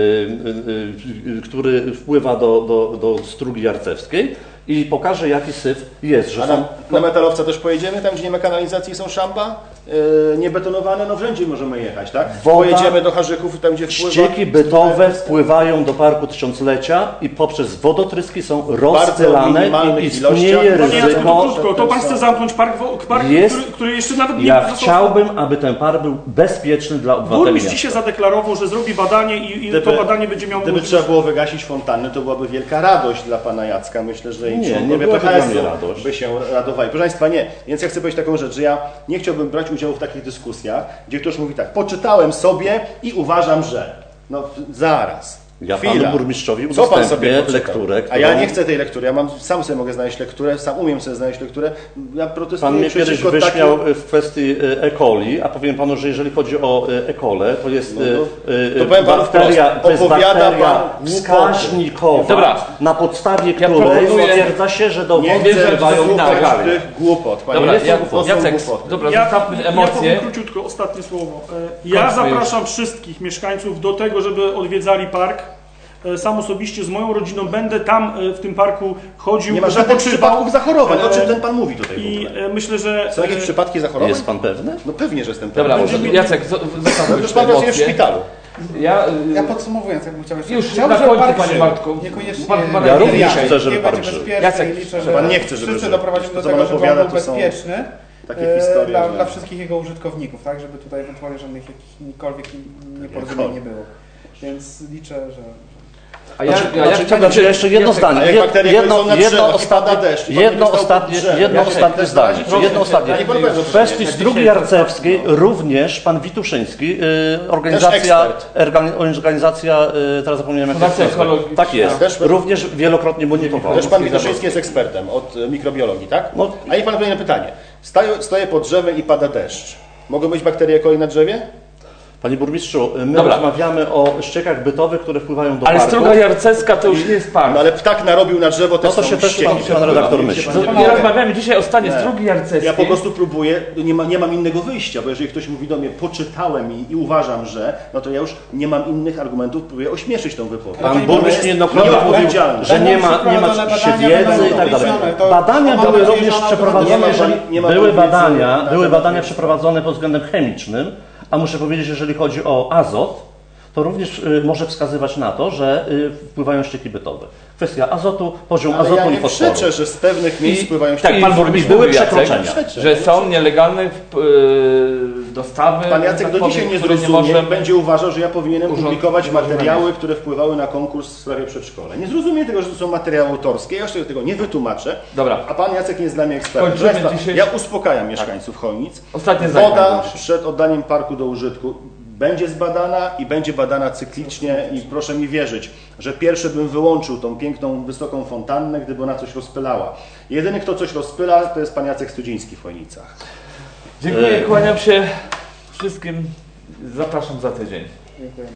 y, y, który wpływa do, do, do Strugi Jarcewskiej i pokażę, jaki syf jest. Że A są, na, na metalowca też pojedziemy, tam gdzie nie ma kanalizacji są szamba, yy, niebetonowane, no wszędzie możemy jechać, tak? Woda, Pojedziemy do Harzyków, tam gdzie wpływa... ścieki bytowe wpływają do Parku Tysiąclecia i poprzez wodotryski są rozstylane minimalnych i istnieje ilościach. Panie Jacku, to ryzyko. krótko, to pan chce zamknąć park, wo- park Jest- który, który jeszcze nawet nie Ja został- chciałbym, aby ten park był bezpieczny dla obywateli Burmistrz miasta. dzisiaj zadeklarował, że zrobi badanie i, i Gdyby- to badanie będzie miało Gdyby możliwość. trzeba było wygasić fontanny, to byłaby wielka radość dla pana Jacka. Myślę, że i Nie, nie członkowie byłaby P H S-u dla mnie radość. by się radowali. Proszę Państwa, nie. Więc ja chcę powiedzieć taką rzecz, że ja nie chciałbym brać udziału w takich dyskusjach, gdzie ktoś mówi tak, poczytałem sobie i uważam, że... No zaraz. Ja Chwila. panu burmistrzowi Co pan sobie udostępnię poczytał? lekturę, A ja którą- nie chcę tej lektury, ja mam, sam sobie mogę znaleźć lekturę, sam umiem sobie znaleźć lekturę. Ja protestuję Pan mnie kiedyś przeciwko wyśmiał takim... w kwestii e, E. coli, a powiem panu, że jeżeli chodzi o e. coli, to jest No, no. e, e, To powiem panu bakteria, wprost, to jest opowiada bakteria pan głupoty. wskaźnikowa, Dobra. na podstawie Ja której proponuję- stwierdza się, że do Nie wody chcę wpływają słuchać minerale. tych głupot, panie. Dobra, Nie są ja, głupot, Jacek, są głupoty. dobra, Ja, zostawmy ja emocje. powiem króciutko, ostatnie słowo. E, Ja Kończmy zapraszam wszystkich mieszkańców do tego, żeby odwiedzali park. E, Sam osobiście z moją rodziną będę tam e, w tym parku chodził, Nie ma żadnych wypoczywał. przypadków zachorowań, o czym E, ten pan mówi tutaj w I ogóle? e, myślę, że Są jakieś e, przypadki zachorowań? Jest pan pewny? No pewnie, że jestem Dobra, pewny. Będziemy- Jacek, zo- No zostawmy już już pan te pracuje w emocje. szpitalu. Ja, y, Ja podsumowując, jakbym chciał jeszcze... Już chciałbym, na żeby końcu, park panie żył. Bartku. Niekoniecznie... Pan- pan- Ja również nie, chcę, żeby nie park będzie żył. bezpieczny Jacek, i liczę, że że pan nie chce, żeby wszyscy żył. doprowadzimy To, do co tego, pan żeby opowiada, on był to są bezpieczny takie e, historie, dla, że- dla wszystkich jego użytkowników, tak? Żeby tutaj ewentualnie żadnych jakichkolwiek nieporozumień nie było. Więc liczę, że... a ja, Znaczy, ja, ja znaczy, chciałbym znaczy, jeszcze jedno Jacek, zdanie. a jak Jed- bakterie jedno, są na jedno, drzewach i pada ostatnie, deszcz, i pan jedno, wystał pod ostatnie, drzewem. jedno Jacek, ostatnie też zdanie. zarazić? Jedno ostatnie. Ja nie pan pewno, W kwestii Ja Strugi dzisiaj Jarcewskiej również pan Wituszyński, y, organizacja, ekspert. erga- organizacja y, teraz zapomniałem jak Fundacja się nazywa. Ekologiczna. Tak jest. Też- Również wielokrotnie monitorowana. Też pan Witaszyński jest ekspertem od e, mikrobiologii, tak? No. A niech pan odpowie na pytanie. Stoję, stoję pod drzewem i pada deszcz. Mogą być bakterie E. coli na drzewie? Panie burmistrzu, my Dobra. rozmawiamy o ściekach bytowych, które wpływają do Ale parku. Struga Jarcewska to już nie jest park. No ale ptak narobił na drzewo, też No to są się też ścieki. pan, pan redaktor myśli. To nie rozmawiamy dzisiaj o stanie Strugi Jarcewskiej. Ja po prostu próbuję, nie, ma, nie mam innego wyjścia, bo jeżeli ktoś mówi do mnie, poczytałem i, i uważam, że, no to ja już nie mam innych argumentów, próbuję ośmieszyć tą wypowiedź. Pan Panie burmistrz burmistrzu, niejednokrotnie nie mówił, odpowiedzialny. że nie ma, nie ma Będą się badania, wiedzy będą i tak dalej. doniesione. To- Badania to mam były nadzieję, również że ona przeprowadzone, nie ma- jeżeli nie ma były wiedzy badania, na były temat badania wiedzy. przeprowadzone pod względem chemicznym, a muszę powiedzieć, jeżeli chodzi o azot, to również y, może wskazywać na to, że y, wpływają ścieki bytowe. Kwestia azotu, poziom Ale azotu ja i nie fosforu. przeczę, że z pewnych miejsc I- wpływają tak, ścieki. pan burmistrz były mówił, Jacek, przekroczenia. że są nielegalne yy, dostawy. Pan Jacek tak do powiem, dzisiaj nie które zrozumie, możemy- będzie uważał, że ja powinienem Urząd publikować nie może materiały, namierzyć. które wpływały na konkurs w sprawie przedszkola. Nie zrozumie tego, że to są materiały autorskie, ja jeszcze tego nie wytłumaczę, Dobra. a pan Jacek nie jest dla mnie ekspertem. Kończymy Proszę państwa, dzisiejszy- Ja uspokajam mieszkańców Chojnic. Ostatnie zdanie, Woda panie Boże. przed oddaniem parku do użytku będzie zbadana i będzie badana cyklicznie i proszę mi wierzyć, że pierwszy bym wyłączył tą piękną, wysoką fontannę, gdyby ona coś rozpylała. Jedyny, kto coś rozpyla, to jest pan Jacek Studziński w Chojnicach. Dziękuję, E, kłaniam się wszystkim. Zapraszam za tydzień. Dziękuję.